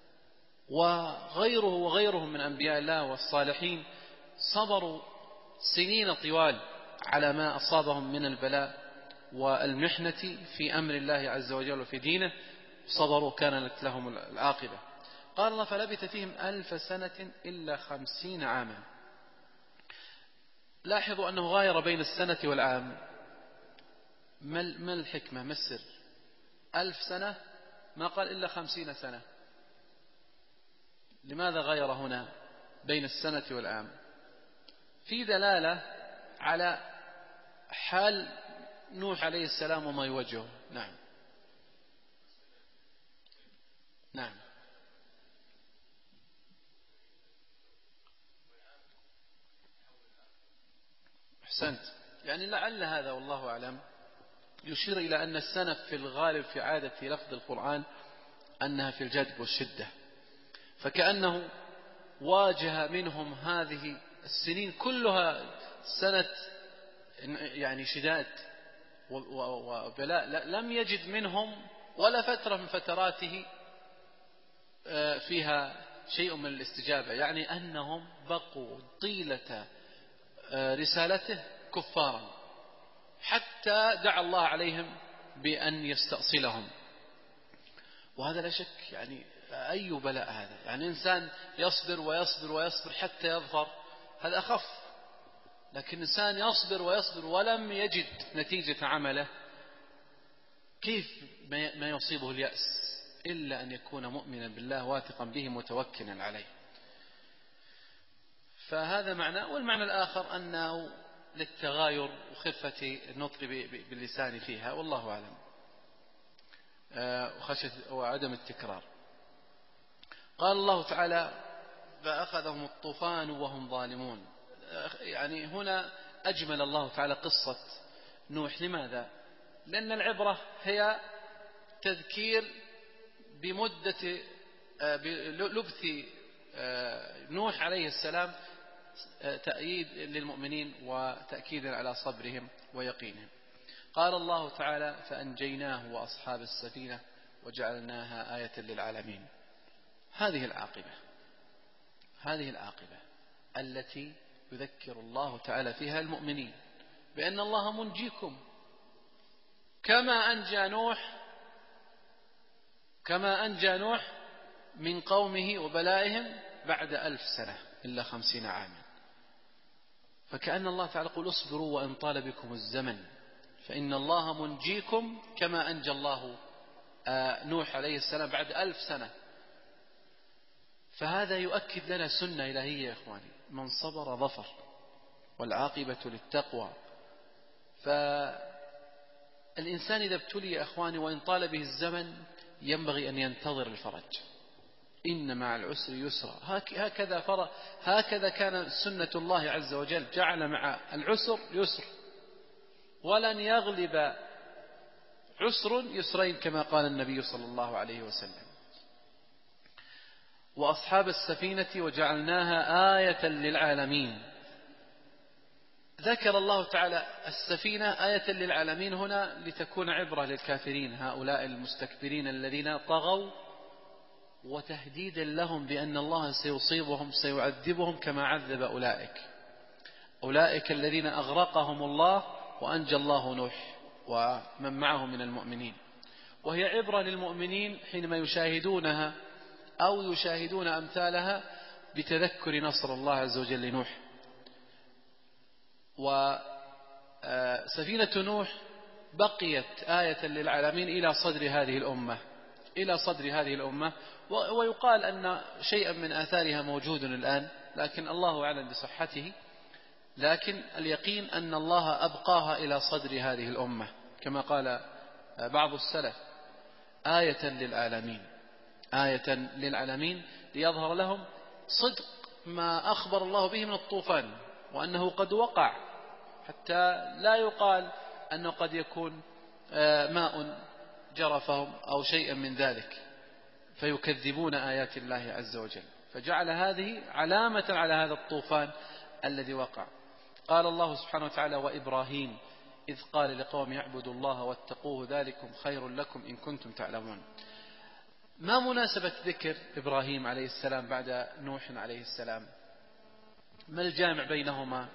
وغيرهم من أنبياء الله والصالحين صبروا سنين طوال على ما أصابهم من البلاء والمحنة في أمر الله عز وجل وفي دينه، صبروا كانت لهم العاقبة. قال الله فلبث فيهم 1000 سنة إلا 50 عاما. لاحظوا أنه غاير بين السنة والعام. ما الحكمة؟ ما السر؟ 1000 سنة ما قال إلا 50 سنة. لماذا غير هنا بين السنة والعام؟ في دلالة على حال نوح عليه السلام وما يواجهه. نعم. نعم. أحسنت. يعني لعل هذا والله أعلم يشير إلى أن السنف في الغالب في عادة لفظ القرآن أنها في الجدب والشدة، فكأنه واجه منهم هذه السنين كلها سنة يعني شداد وبلاء، لم يجد منهم ولا فترة من فتراته فيها شيء من الاستجابة، يعني أنهم بقوا طيلة رسالته كفارا حتى دعا الله عليهم بأن يستأصلهم. وهذا لا شك يعني أي بلاء هذا، يعني إنسان يصبر ويصبر ويصبر حتى يظفر هذا أخف، لكن إنسان يصبر ويصبر ولم يجد نتيجة عمله كيف ما يصيبه اليأس إلا أن يكون مؤمنا بالله واثقا به متوكلا عليه. فهذا معنى. والمعنى الآخر أنه للتغاير وخفة النطق باللسان فيها والله أعلم، وخشية وعدم التكرار. قال الله تعالى فأخذهم الطوفان وهم ظالمون. يعني هنا أجمل الله تعالى قصة نوح. لماذا؟ لأن العبرة هي تذكير بمدة بلبث نوح عليه السلام تأييد للمؤمنين وتأكيدا على صبرهم ويقينهم. قال الله تعالى فأنجيناه وأصحاب السفينة وجعلناها آية للعالمين. هذه العاقبة التي يذكر الله تعالى فيها المؤمنين بأن الله منجيكم كما أنجى نوح من قومه وبلائهم بعد 1000 سنة إلا 50 عاما. فكأن الله تعالى يقول اصبروا وإن طال بكم الزمن فإن الله منجيكم كما أنجى الله نوح عليه السلام بعد 1000 سنة. فهذا يؤكد لنا سنة إلهية يا إخواني، من صبر ظفر والعاقبة للتقوى. فالإنسان إذا ابتلي يا إخواني وإن طال به الزمن ينبغي أن ينتظر الفرج، إن مع العسر يسرا. هكذا كان سنة الله عز وجل، جعل مع العسر يسر، ولن يغلب عسر يسرين كما قال النبي صلى الله عليه وسلم. وأصحاب السفينة وجعلناها آية للعالمين. ذكر الله تعالى السفينة آية للعالمين هنا لتكون عبرة للكافرين هؤلاء المستكبرين الذين طغوا، وتهديدا لهم بأن الله سيصيبهم سيعذبهم كما عذب أولئك الذين أغرقهم الله وأنجى الله نوح ومن معه من المؤمنين. وهي عبرة للمؤمنين حينما يشاهدونها أو يشاهدون أمثالها بتذكر نصر الله عز وجل لنوح. وسفينة نوح بقيت آية للعالمين إلى صدر هذه الأمة، ويقال أن شيئا من آثارها موجود الآن، لكن الله أعلم بصحته. لكن اليقين أن الله أبقاها إلى صدر هذه الأمة كما قال بعض السلف آية للعالمين ليظهر لهم صدق ما أخبر الله به من الطوفان، وأنه قد وقع، حتى لا يقال أنه قد يكون ماء جرفهم أو شيئا من ذلك فيكذبون آيات الله عز وجل. فجعل هذه علامة على هذا الطوفان الذي وقع. قال الله سبحانه وتعالى وإبراهيم إذ قال لقوم اعبدوا الله واتقوه ذلكم خير لكم إن كنتم تعلمون. ما مناسبة ذكر إبراهيم عليه السلام بعد نوح عليه السلام؟ ما الجامع بينهما؟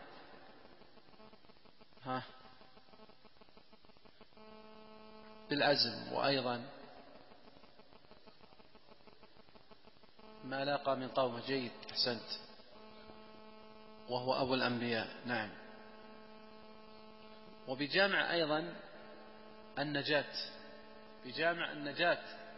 بالعزم، وأيضا ما لاقى من قومه. جيد، أحسنت. وهو أبو الأنبياء. نعم. وبجامع أيضا النجاة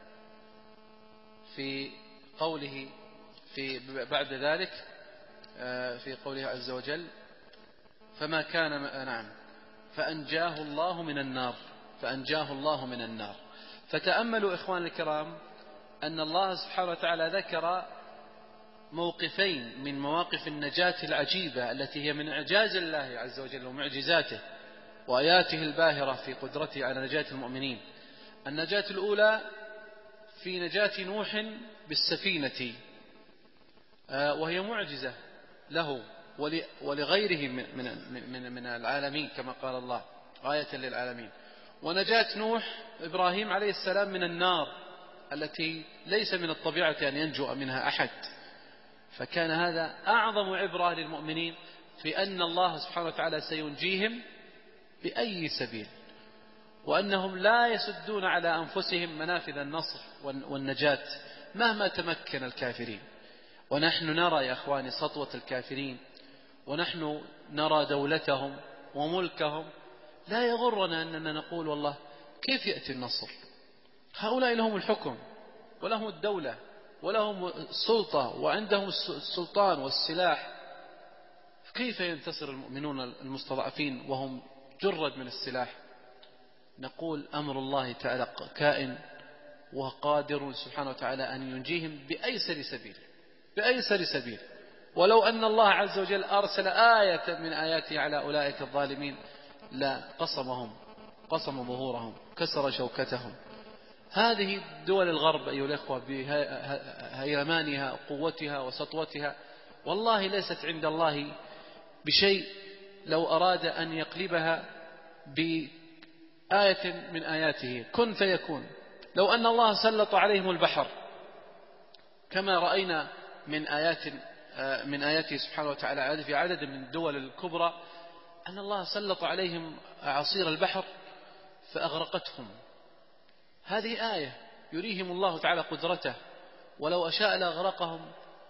في قوله بعد ذلك في قوله عز وجل فأنجاه الله من النار، فأنجاه الله من النار. فتأملوا إخوان الكرام أن الله سبحانه وتعالى ذكر موقفين من مواقف النجاة العجيبة التي هي من إعجاز الله عز وجل ومعجزاته وآياته الباهرة في قدرته على نجاة المؤمنين. النجاة الأولى في نجاة نوح بالسفينة، وهي معجزة له ولغيره من العالمين كما قال الله آية للعالمين. ونجاة نوح إبراهيم عليه السلام من النار التي ليس من الطبيعة أن ينجو منها أحد، فكان هذا أعظم عبرة للمؤمنين في أن الله سبحانه وتعالى سينجيهم بأي سبيل، وأنهم لا يسدون على أنفسهم منافذ النصر والنجاة مهما تمكن الكافرين. ونحن نرى يا أخواني سطوة الكافرين، ونحن نرى دولتهم وملكهم. لا يغرنا أننا نقول والله كيف يأتي النصر؟ هؤلاء لهم الحكم ولهم الدولة ولهم السلطة وعندهم السلطان والسلاح، كيف ينتصر المؤمنون المستضعفين وهم جرد من السلاح؟ نقول أمر الله تعالى كائن وقادر سبحانه وتعالى أن ينجيهم بأيسر سبيل، بأيسر سبيل. ولو أن الله عز وجل أرسل آية من آياته على أولئك الظالمين لا قصم ظهورهم كسر شوكتهم. هذه دول الغرب أيها الأخوة بهيمانها وقوتها وسطوتها والله ليست عند الله بشيء لو أراد أن يقلبها بآية من آياته كن فيكون. لو أن الله سلط عليهم البحر كما رأينا من آياته سبحانه وتعالى في عدد من الدول الكبرى أن الله سلط عليهم عصير البحر فأغرقتهم، هذه آية يريهم الله تعالى قدرته، ولو أشاء لأغرقهم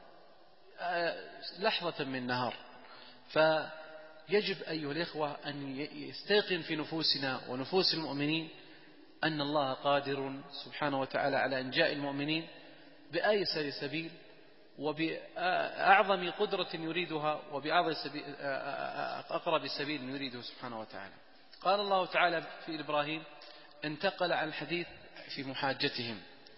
لحظة من نهار. فيجب أيها الإخوة أن يستيقن في نفوسنا ونفوس المؤمنين أن الله قادر سبحانه وتعالى على إنجاء المؤمنين بأيسر سبيل وبأعظم قدرة يريدها وبأقرب سبيل يريده سبحانه وتعالى. قال الله تعالى في إبراهيم انتقل عن الحديث في محاجتهم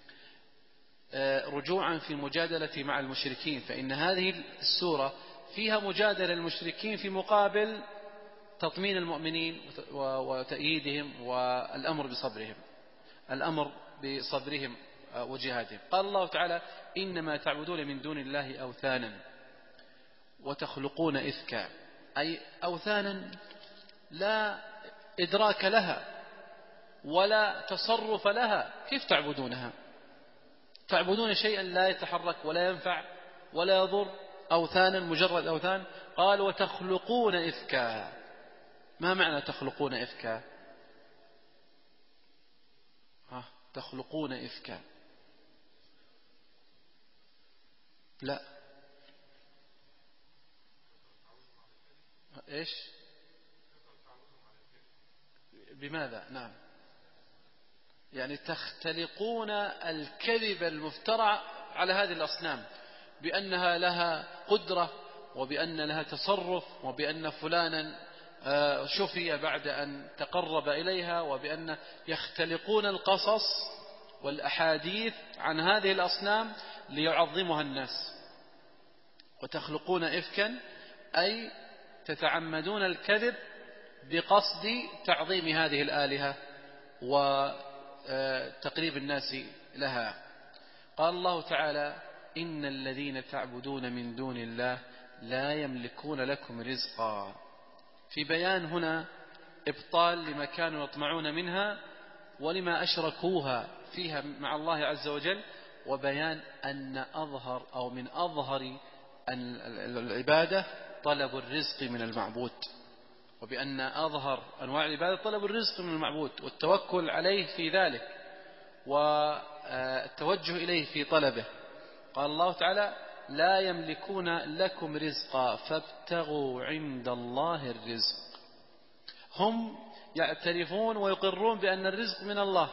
رجوعا في المجادلة مع المشركين، فإن هذه السورة فيها مجادلة المشركين في مقابل تطمين المؤمنين وتأييدهم والأمر بصبرهم وجهادهم. قال الله تعالى إنما تعبدون من دون الله أوثانا وتخلقون إفكا، أي أوثانا لا إدراك لها ولا تصرف لها، كيف تعبدونها؟ تعبدون شيئا لا يتحرك ولا ينفع ولا يضر، أوثانا مجرد أوثان. قال وتخلقون إفكا. ما معنى تخلقون إفكا؟ تخلقون إفكا لا إيش بماذا؟ نعم يعني تختلقون الكذب المفترع على هذه الأصنام بأنها لها قدرة وبأن لها تصرف وبأن فلانا شفي بعد أن تقرب إليها، وبأن يختلقون القصص والأحاديث عن هذه الأصنام ليعظمها الناس. وتخلقون إفكا أي تتعمدون الكذب بقصد تعظيم هذه الآلهة وتقريب الناس لها. قال الله تعالى إن الذين تعبدون من دون الله لا يملكون لكم رزقا، في بيان هنا إبطال لما كانوا يطمعون منها ولما أشركوها فيها مع الله عز وجل، وبيان أن أظهر أو من أظهر العبادة طلب الرزق من المعبود، وبأن أظهر أنواع العبادة طلب الرزق من المعبود والتوكل عليه في ذلك والتوجه إليه في طلبه. قال الله تعالى لا يملكون لكم رزقا فابتغوا عند الله الرزق. هم يعترفون ويقرون بأن الرزق من الله،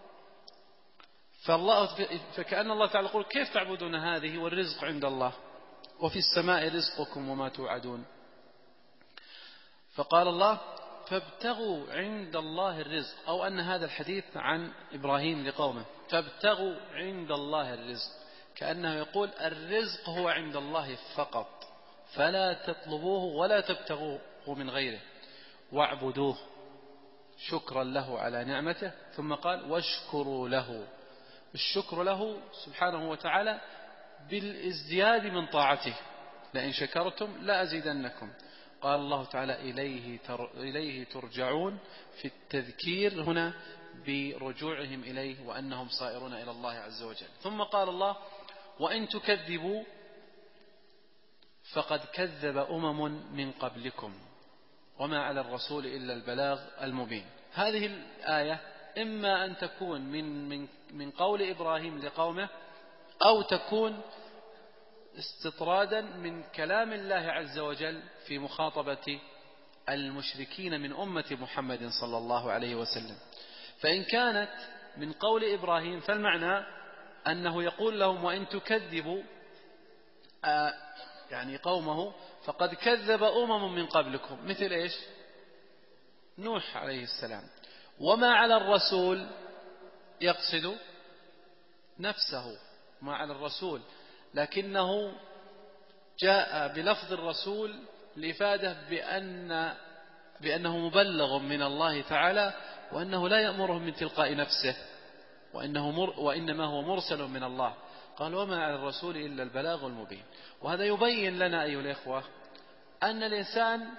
فكأن الله تعالى يقول كيف تعبدون هذه والرزق عند الله وفي السماء رزقكم وما توعدون. فقال الله فابتغوا عند الله الرزق، أو أن هذا الحديث عن إبراهيم لقومه، فابتغوا عند الله الرزق، كأنه يقول الرزق هو عند الله فقط، فلا تطلبوه ولا تبتغوه من غيره، واعبدوه شكرا له على نعمته. ثم قال واشكروا له، الشكر له سبحانه وتعالى بالازدياد من طاعته، لئن شكرتم لأزيدنكم. قال الله تعالى إليه ترجعون، في التذكير هنا برجوعهم إليه وأنهم صائرون إلى الله عز وجل. ثم قال الله وإن تكذبوا فقد كذب من قبلكم وما على الرسول إلا البلاغ المبين. هذه الآية إما أن تكون من قول إبراهيم لقومه، أو تكون استطرادا من كلام الله عز وجل في مخاطبة المشركين من أمة محمد صلى الله عليه وسلم. فإن كانت من قول إبراهيم فالمعنى أنه يقول لهم وإن تكذبوا يعني قومه فقد كذب من قبلكم، مثل إيش؟ نوح عليه السلام. وما على الرسول يقصد نفسه، ما على الرسول، لكنه جاء بلفظ الرسول لإفادة بأنه مبلغ من الله تعالى، وأنه لا يأمرهم من تلقاء نفسه، وإنما هو مرسل من الله. قال وما على الرسول إلا البلاغ المبين. وهذا يبين لنا أيها الإخوة أن الإنسان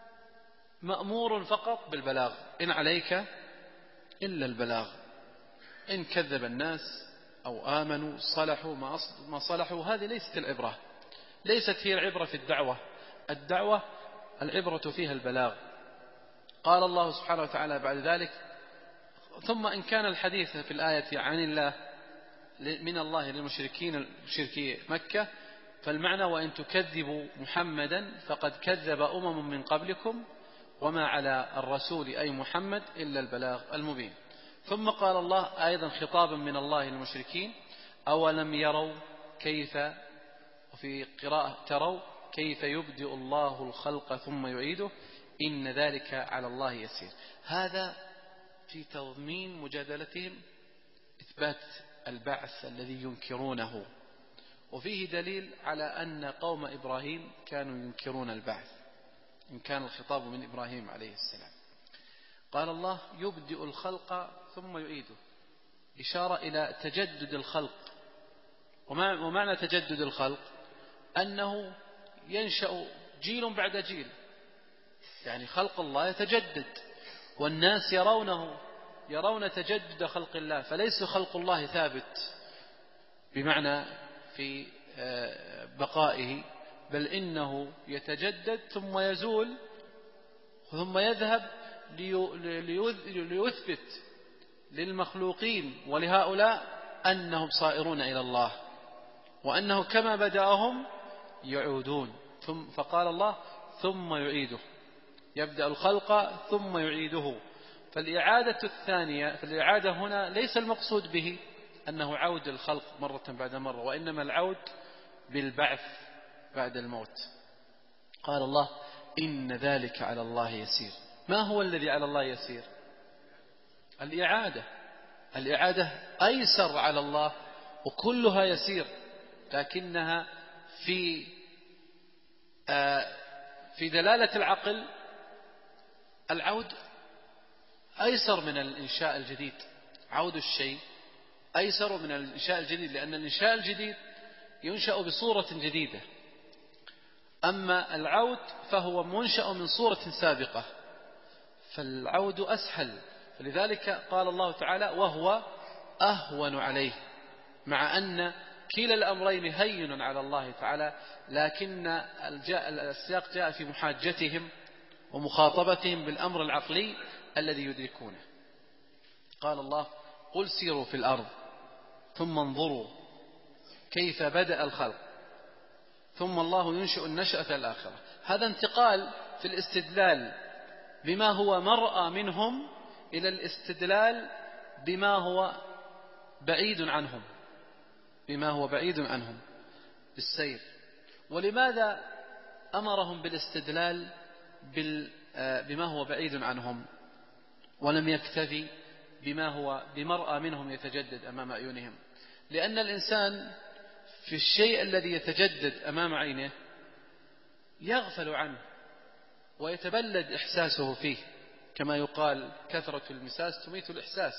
مأمور فقط بالبلاغ، إن عليك إلا البلاغ. إن كذب الناس أو آمنوا صلحوا ما صلحوا، هذه ليست العبرة، ليست هي العبرة في الدعوة العبرة فيها البلاغ. قال الله سبحانه وتعالى بعد ذلك ثم إن كان الحديث في الآية عن الله من الله للمشركين مشركي مكة، فالمعنى وإن تكذبوا محمدا فقد كذب من قبلكم وما على الرسول أي محمد إلا البلاغ المبين. ثم قال الله أيضا خطابا من الله للمشركين أولم يروا كيف، وفي قراءة تروا كيف يبدئ الله الخلق ثم يعيده إن ذلك على الله يسير. هذا في تضمين مجادلتهم إثبات البعث الذي ينكرونه، وفيه دليل على أن قوم إبراهيم كانوا ينكرون البعث إن كان الخطاب من إبراهيم عليه السلام. قال الله يبدئ الخلق ثم يعيده، إشارة إلى تجدد الخلق. ومعنى تجدد الخلق أنه ينشأ جيل بعد جيل، يعني خلق الله يتجدد والناس يرون تجدد خلق الله، فليس خلق الله ثابت بمعنى في بقائه، بل إنه يتجدد ثم يزول ثم يذهب ليثبت للمخلوقين ولهؤلاء أنهم صائرون إلى الله، وأنه كما بدأهم يعودون. فقال الله ثم يعيده، يبدأ الخلق ثم يعيده. فالإعادة الثانية، فالإعادة هنا ليس المقصود به أنه عود الخلق مرة بعد مرة، وإنما العود بالبعث بعد الموت. قال الله إن ذلك على الله يسير. ما هو الذي على الله يسير؟ الإعادة أيسر على الله، وكلها يسير، لكنها في دلالة العقل العود أيسر من الإنشاء الجديد. عود الشيء أيسر من الإنشاء الجديد، لأن الإنشاء الجديد ينشأ بصورة جديدة، أما العود فهو منشأ من صورة سابقة، فالعود أسهل. فلذلك قال الله تعالى وهو أهون عليه، مع أن كلا الأمرين هين على الله تعالى، لكن السياق جاء في محاجتهم ومخاطبتهم بالأمر العقلي الذي يدركونه. قال الله قل سيروا في الأرض ثم انظروا كيف بدأ الخلق ثم الله ينشئ النشأة الآخرة. هذا انتقال في الاستدلال بما هو مرأى منهم إلى الاستدلال بما هو بعيد عنهم بالسير. ولماذا أمرهم بالاستدلال بما هو بعيد عنهم، ولم يكتفي بما هو بمرأى منهم يتجدد أمام عيونهم. لأن الإنسان في الشيء الذي يتجدد أمام عينه يغفل عنه ويتبلد إحساسه فيه، كما يقال كثرة المساس تميت الإحساس.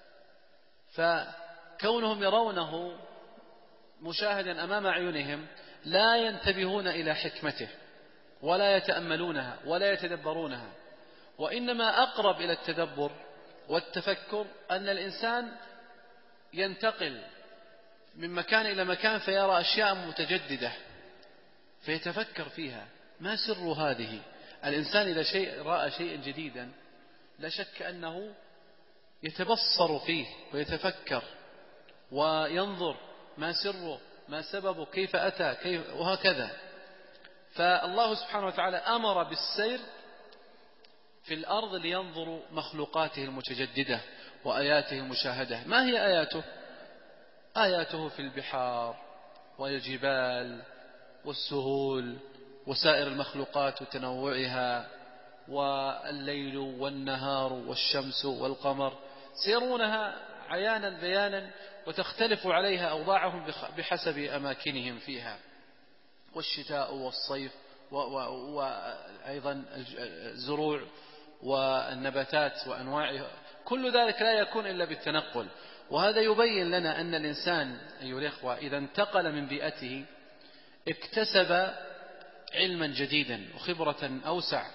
فكونهم يرونه مشاهدا أمام عيونهم لا ينتبهون إلى حكمته ولا يتأملونها ولا يتدبرونها، وإنما أقرب إلى التدبر والتفكر أن الإنسان ينتقل من مكان إلى مكان فيرى أشياء متجددة فيتفكر فيها، ما سر هذه؟ الإنسان إذا رأى شيئا جديدا لا شك أنه يتبصر فيه ويتفكر وينظر ما سره، ما سببه، كيف أتى، وهكذا. فالله سبحانه وتعالى أمر بالسير في الأرض لينظروا مخلوقاته المتجددة وآياته المشاهدة. ما هي آياته؟ آياته في البحار والجبال والسهول وسائر المخلوقات وتنوعها، والليل والنهار والشمس والقمر، سيرونها عيانا بيانا، وتختلف عليها أوضاعهم بحسب أماكنهم فيها، والشتاء والصيف، وأيضا الزروع والنباتات وأنواعها، كل ذلك لا يكون إلا بالتنقل. وهذا يبين لنا أن الإنسان أيها الإخوة إذا انتقل من بيئته اكتسب علما جديدا وخبرة أوسع،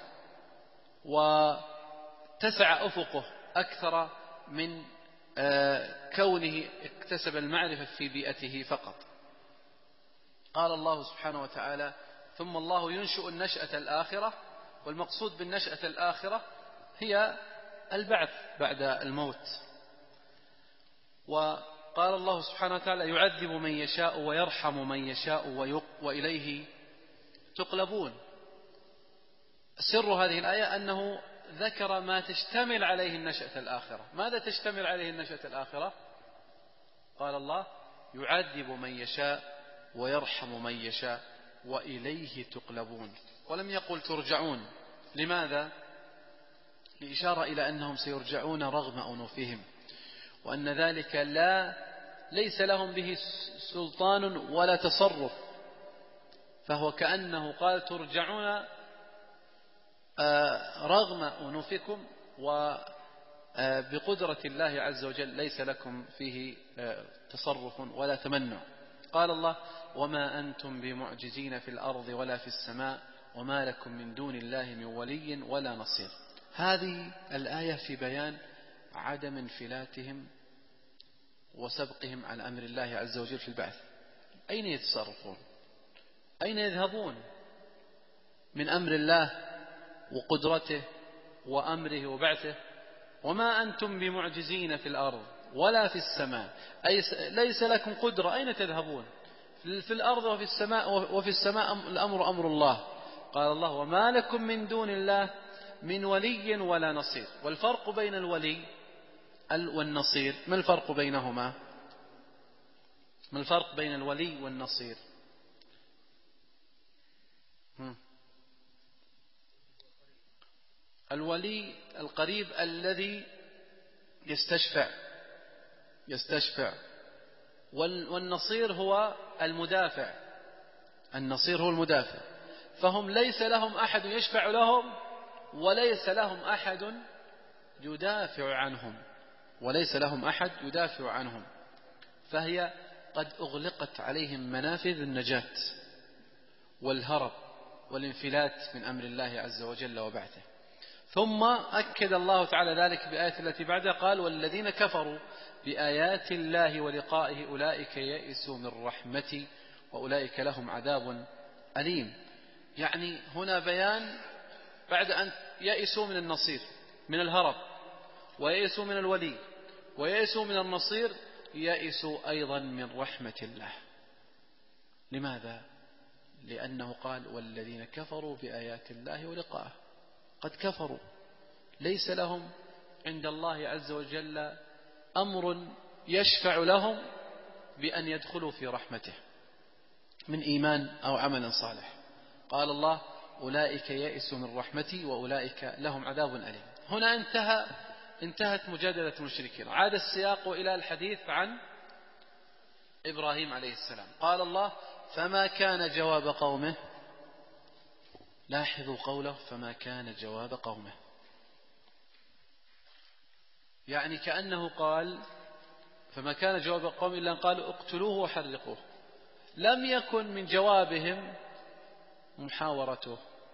وتسع أفقه أكثر من كونه اكتسب المعرفة في بيئته فقط. قال الله سبحانه وتعالى: ثم الله ينشئ النشأة الآخرة. والمقصود بالنشأة الآخرة هي البعث بعد الموت. وقال الله سبحانه وتعالى: يعذب من يشاء ويرحم من يشاء وإليه تقلبون. سر هذه الآية أنه ذكر ما تشتمل عليه النشأة الآخرة. ماذا تشتمل عليه النشأة الآخرة؟ قال الله: يعذب من يشاء ويرحم من يشاء وإليه تقلبون. ولم يقل ترجعون. لماذا؟ لإشارة إلى أنهم سيرجعون رغم أنوفهم، وأن ذلك ليس لهم به سلطان ولا تصرف. فهو كأنه قال ترجعون رغم أنوفكم، وبقدرة الله عز وجل ليس لكم فيه تصرف ولا تمنع. قال الله: وما أنتم بمعجزين في الأرض ولا في السماء وما لكم من دون الله من ولي ولا نصير. هذه الآية في بيان عدم انفلاتهم وسبقهم على أمر الله عز وجل في البعث. أين يتصرفون؟ أين يذهبون من أمر الله وقدرته وأمره وبعثه؟ وما أنتم بمعجزين في الأرض ولا في السماء، أي ليس لكم قدرة، أين تذهبون؟ في الأرض وفي السماء الأمر أمر الله. قال الله: وما لكم من دون الله من ولي ولا نصير. والفرق بين الولي والنصير، ما الفرق بينهما؟ ما الفرق بين الولي والنصير؟ الولي القريب الذي يستشفع، والنصير هو المدافع. النصير هو المدافع. فهم ليس لهم أحد يشفع لهم وليس لهم أحد يدافع عنهم، فهي قد أغلقت عليهم منافذ النجاة والهرب والانفلات من أمر الله عز وجل وبعثه. ثم أكد الله تعالى ذلك بآية التي بعدها، قال: والذين كفروا بآيات الله ولقائه أولئك يئسوا من رحمتي وأولئك لهم عذاب أليم. يعني هنا بيان بعد أن يئسوا من النصير من الهرب، ويئسوا من الولي، ويئسوا من النصير، يئسوا أيضا من رحمة الله. لماذا؟ لأنه قال: والذين كفروا بآيات الله ولقائه. قد كفروا، ليس لهم عند الله عز وجل أمر يشفع لهم بأن يدخلوا في رحمته من إيمان أو عمل صالح. قال الله: أولئك يئسوا من رحمتي وأولئك لهم عذاب أليم. هنا انتهت مجادلة المشركين. عاد السياق إلى الحديث عن إبراهيم عليه السلام. قال الله: فما كان جواب قومه. لاحظوا قوله: فما كان جواب قومه، يعني كأنه قال: فما كان جواب قومه إلا أن قالوا اقتلوه وحرقوه. لم يكن من جوابهم محاورته،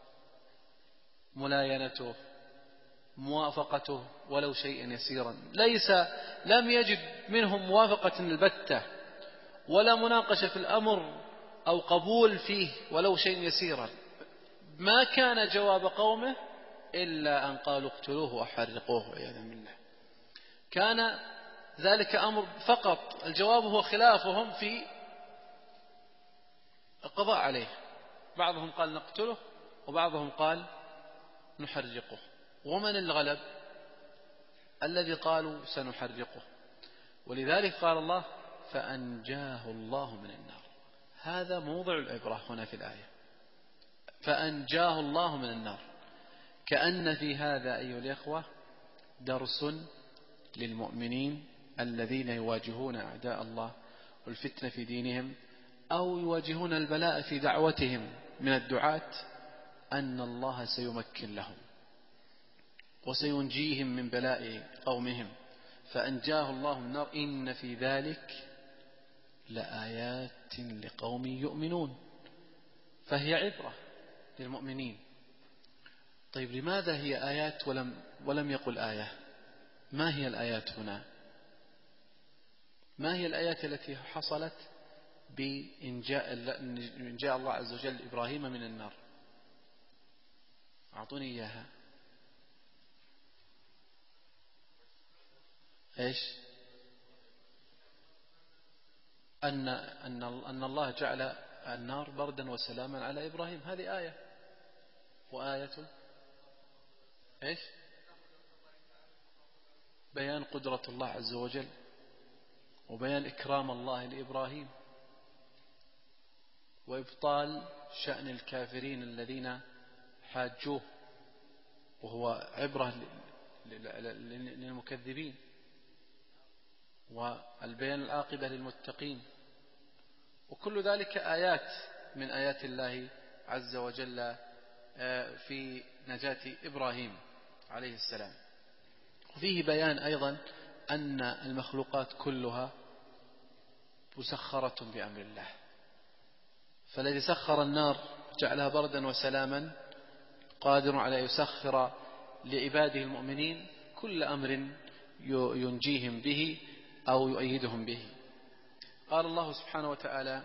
ملاينته، موافقته ولو شيئا يسيرا. لم يجد منهم موافقة البتة ولا مناقشة في الأمر أو قبول فيه ولو شيء يسيرا. ما كان جواب قومه إلا أن قالوا اقتلوه وحرقوه عياذا بالله. كان ذلك أمر فقط، الجواب هو خلافهم في القضاء عليه. بعضهم قال نقتله وبعضهم قال نحرقه. ومن الغلب؟ الذي قالوا سنحرقه. ولذلك قال الله: فأنجاه الله من النار. هذا موضع العبرة هنا في الآية، فأنجاه الله من النار. كأن في هذا أيها الإخوة درس للمؤمنين الذين يواجهون أعداء الله والفتنة في دينهم أو يواجهون البلاء في دعوتهم من الدعاة، أن الله سيمكن لهم وسينجيهم من بلاء قومهم. فأنجاه الله من النار. إن في ذلك لآيات لقوم يؤمنون. فهي عبرة للمؤمنين. طيب لماذا هي آيات ولم يقل آية؟ ما هي الآيات هنا؟ ما هي الآيات التي حصلت بإنجاء الله عز وجل إبراهيم من النار؟ أعطوني إياها. إيش؟ أن الله جعل النار بردا وسلاما على إبراهيم، هذه آية. وآية إيش؟ بيان قدرة الله عز وجل وبيان إكرام الله لإبراهيم وإبطال شأن الكافرين الذين حاجوه، وهو عبرة للمكذبين، والبيان العاقبة للمتقين. وكل ذلك آيات من آيات الله عز وجل في نجاة إبراهيم عليه السلام. وفيه بيان أيضا أن المخلوقات كلها مسخرة بأمر الله. فالذي سخر النار جعلها بردا وسلاما قادر على يسخر لعباده المؤمنين كل أمر ينجيهم به أو يؤيدهم به. قال الله سبحانه وتعالى: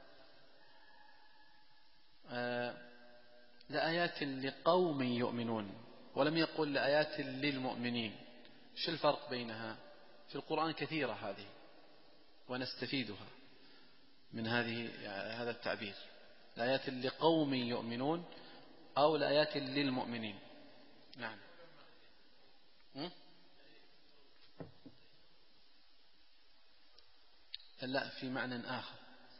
لآيات لقوم يؤمنون، ولم يقل لآيات للمؤمنين. شو الفرق بينها؟ في القرآن كثيرة هذه ونستفيدها من هذا التعبير، لآيات لقوم يؤمنون أو لآيات للمؤمنين. نعم. لا، في معنى آخر.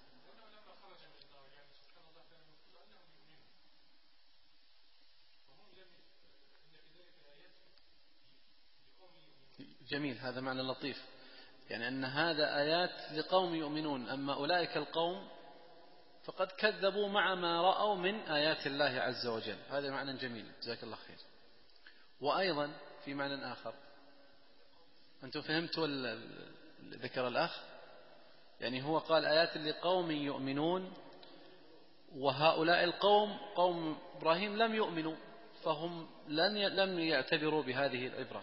جميل، هذا معنى لطيف، يعني أن هذا آيات لقوم يؤمنون، أما أولئك القوم فقد كذبوا مع ما رأوا من آيات الله عز وجل. هذا معنى جميل، جزاك الله خير. وأيضا في معنى آخر، أنتم فهمتوا ذكر الأخ؟ يعني هو قال آيات لقوم يؤمنون، وهؤلاء القوم قوم إبراهيم لم يؤمنوا، فهم لم يعتبروا بهذه العبرة.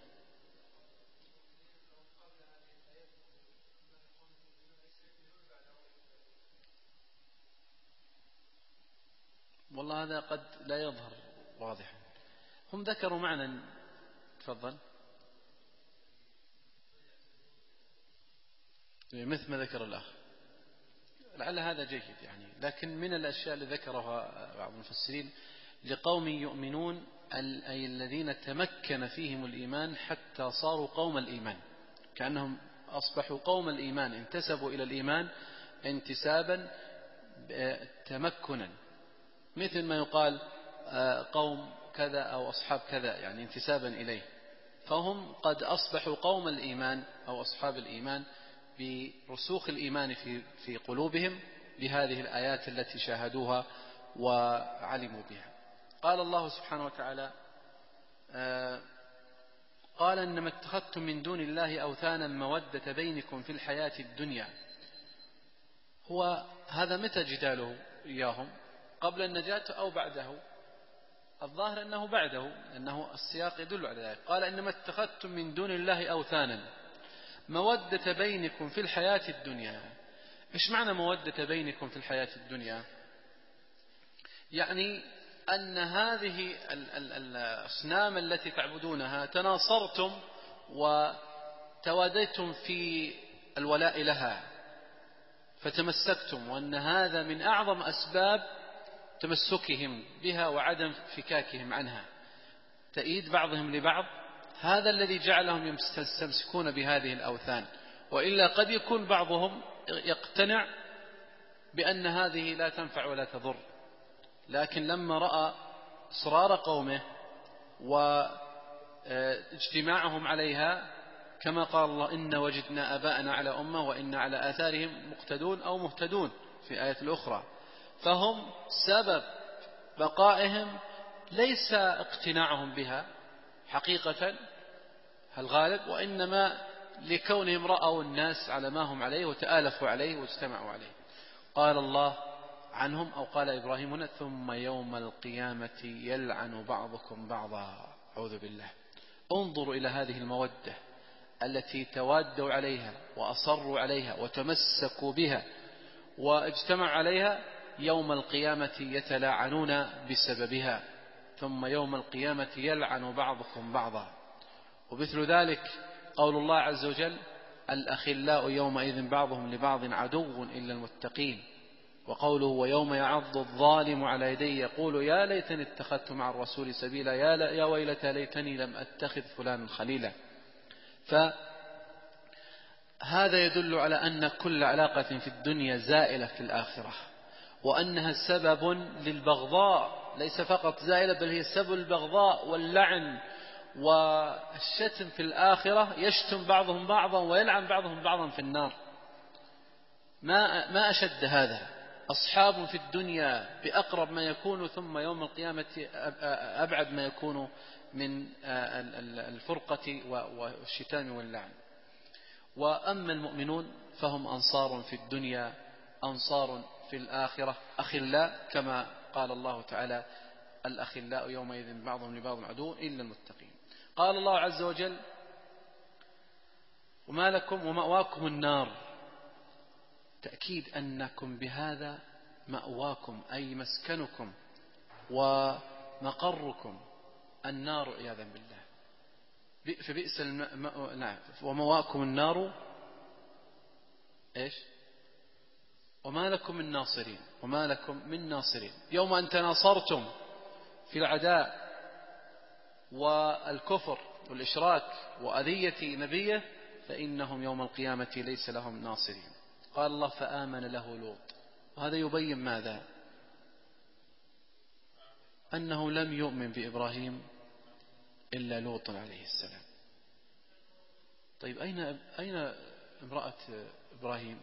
والله هذا قد لا يظهر واضحا. هم ذكروا معنى. تفضل. مثل ما ذكر الأخ، لعل هذا جيد يعني. لكن من الأشياء اللي ذكرها بعض المفسرين: لقوم يؤمنون أي الذين تمكن فيهم الإيمان حتى صاروا قوم الإيمان، كأنهم أصبحوا قوم الإيمان، انتسبوا إلى الإيمان انتسابا تمكنا. مثل ما يقال قوم كذا أو أصحاب كذا، يعني انتسابا إليه. فهم قد أصبحوا قوم الإيمان أو أصحاب الإيمان برسوخ الإيمان في قلوبهم بهذه الآيات التي شاهدوها وعلموا بها. قال الله سبحانه وتعالى: قال إنما اتخذتم من دون الله أوثانا مودة بينكم في الحياة الدنيا. هو هذا متى جداله إياهم؟ قبل النجاة أو بعده؟ الظاهر أنه بعده، أنه السياق يدل على ذلك. قال إنما اتخذتم من دون الله أوثانا مودة بينكم في الحياة الدنيا. إيش معنى مودة بينكم في الحياة الدنيا؟ يعني أن هذه الأصنام التي تعبدونها تناصرتم وتواديتم في الولاء لها فتمسكتم، وأن هذا من أعظم أسباب تمسكهم بها وعدم فكاكهم عنها، تأييد بعضهم لبعض. هذا الذي جعلهم يستمسكون بهذه الأوثان، وإلا قد يكون بعضهم يقتنع بأن هذه لا تنفع ولا تضر، لكن لما رأى إصرار قومه واجتماعهم عليها، كما قال الله: إن وجدنا آباءنا على أمة وإن على آثارهم مقتدون أو مهتدون في آية الأخرى. فهم سبب بقائهم ليس اقتناعهم بها حقيقة الغالب، وإنما لكونهم رأوا الناس على ما هم عليه وتآلفوا عليه واجتمعوا عليه. قال الله عنهم، أو قال إبراهيم هنا: ثم يوم القيامة يلعن بعضكم بعضا. أعوذ بالله. انظروا إلى هذه المودة التي توادوا عليها وأصروا عليها وتمسكوا بها واجتمعوا عليها، يوم القيامة يتلاعنون بسببها. ثم يوم القيامة يلعن بعضكم بعضا. ومثل ذلك قول الله عز وجل: الأخلاء يومئذ بعضهم لبعض عدو إلا المتقين. وقوله: ويوم يعض الظالم على يديه يقول يا ليتني اتخذت مع الرسول سبيلا يا ويلتى ليتني لم أتخذ فلانا خليلا. فهذا يدل على أن كل علاقة في الدنيا زائلة في الآخرة، وأنها سبب للبغضاء، ليس فقط زائلة بل هي سبب البغضاء واللعن والشتم في الآخرة. يشتم بعضهم بعضا ويلعن بعضهم بعضا في النار. ما أشد هذا. أصحاب في الدنيا بأقرب ما يكون، ثم يوم القيامة أبعد ما يكون من الفرقة والشتام واللعن. وأما المؤمنون فهم أنصار في الدنيا أنصار في الآخرة، أخلاء، كما قال الله تعالى: الأخلاء يومئذ بعضهم لبعض عدو إلا المتقين. قال الله عز وجل: وما لكم ومأواكم النار. تأكيد أنكم بهذا مأواكم أي مسكنكم ومقركم النار عياذا بالله. فبئس نعم. ومأواكم النار إيش؟ وما لكم من ناصرين. وما لكم من ناصرين. يوم أن تناصرتم في العداء والكفر والإشراك وأذية نبيه، فإنهم يوم القيامة ليس لهم ناصرين. قال الله: فآمن له لوط. وهذا يبين ماذا؟ أنه لم يؤمن بإبراهيم إلا لوط عليه السلام. طيب أين امرأة إبراهيم؟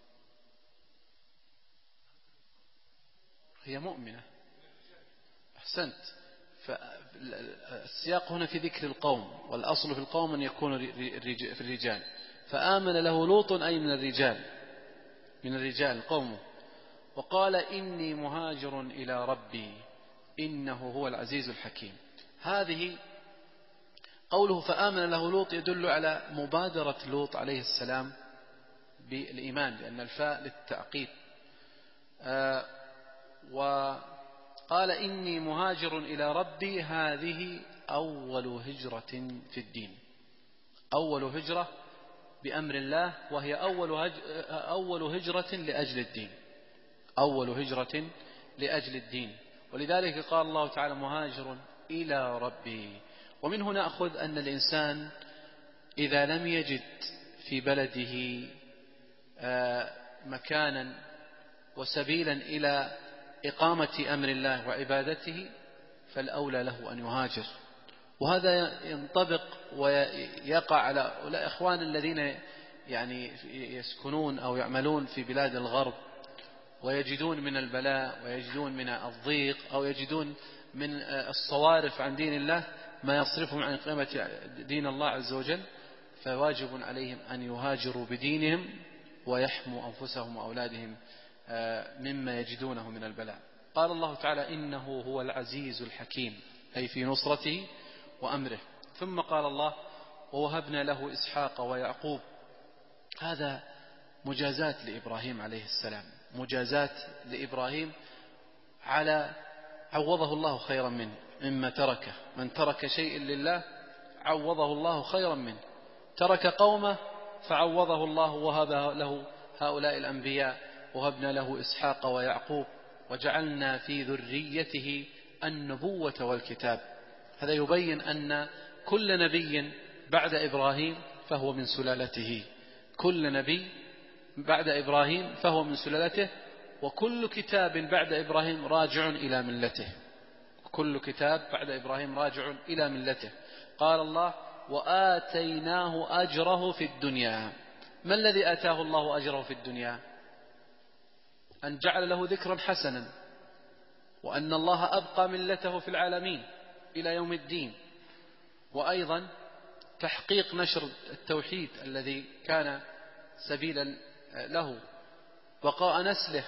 هي مؤمنة. أحسنت. فالسياق هنا في ذكر القوم، والأصل في القوم أن يكون في الرجال. فآمن له لوط أي من الرجال قومه. وقال: إني مهاجر إلى ربي إنه هو العزيز الحكيم. هذه قوله فآمن له لوط يدل على مبادرة لوط عليه السلام بالإيمان، لأن الفاء للتعقيب. وقال: إني مهاجر إلى ربي. هذه أول هجرة في الدين، أول هجرة بأمر الله، وهي أول هجرة لأجل الدين، أول هجرة لأجل الدين. ولذلك قال الله تعالى: مهاجر إلى ربي. ومنه نأخذ أن الإنسان إذا لم يجد في بلده مكانا وسبيلا إلى إقامة أمر الله وعبادته، فالأولى له أن يهاجر. وهذا ينطبق ويقع على أولئك إخوان الذين يعني يسكنون أو يعملون في بلاد الغرب ويجدون من البلاء ويجدون من الضيق أو يجدون من الصوارف عن دين الله ما يصرفهم عن قيمة دين الله عز وجل، فواجب عليهم أن يهاجروا بدينهم ويحموا أنفسهم وأولادهم مما يجدونه من البلاء. قال الله تعالى: إنه هو العزيز الحكيم، أي في نصرته وأمره. ثم قال الله: ووهبنا له إسحاق ويعقوب. هذا مجازات لإبراهيم عليه السلام، مجازات لإبراهيم على عوضه الله خيرا منه مما تركه. من ترك شيء لله عوضه الله خيرا منه، ترك قومه فعوضه الله وهب له هؤلاء الأنبياء. وهبنا له إسحاق ويعقوب وجعلنا في ذريته النبوة والكتاب. هذا يبين أن كل نبي بعد إبراهيم فهو من سلالته، كل نبي بعد إبراهيم فهو من سلالته، وكل كتاب بعد إبراهيم راجع إلى ملته، كل كتاب بعد إبراهيم راجع إلى ملته. قال الله: وآتيناه أجره في الدنيا. ما الذي آتاه الله أجره في الدنيا؟ أن جعل له ذكرا حسنا، وأن الله أبقى ملته في العالمين إلى يوم الدين، وأيضا تحقيق نشر التوحيد الذي كان سبيلا له، بقاء نسله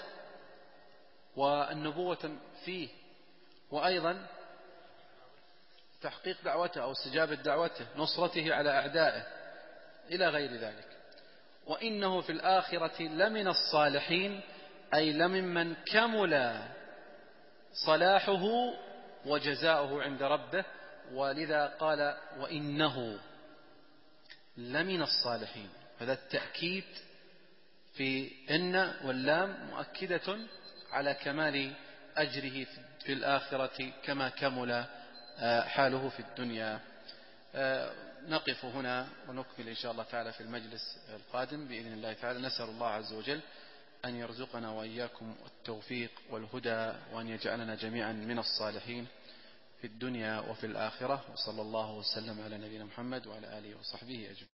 والنبوة فيه، وأيضا تحقيق دعوته أو استجابة دعوته، نصرته على أعدائه إلى غير ذلك. وإنه في الآخرة لمن الصالحين، أي لمن كمل صلاحه وجزاؤه عند ربه، ولذا قال: وإنه لمن الصالحين. هذا التأكيد في إن واللام مؤكدة على كمال أجره في الآخرة كما كمل حاله في الدنيا. نقف هنا ونكمل إن شاء الله تعالى في المجلس القادم بإذن الله تعالى. نسأل الله عز وجل أن يرزقنا وإياكم التوفيق والهدى، وأن يجعلنا جميعا من الصالحين في الدنيا وفي الآخرة. وصلى الله وسلم على نبينا محمد وعلى آله وصحبه أجمعين.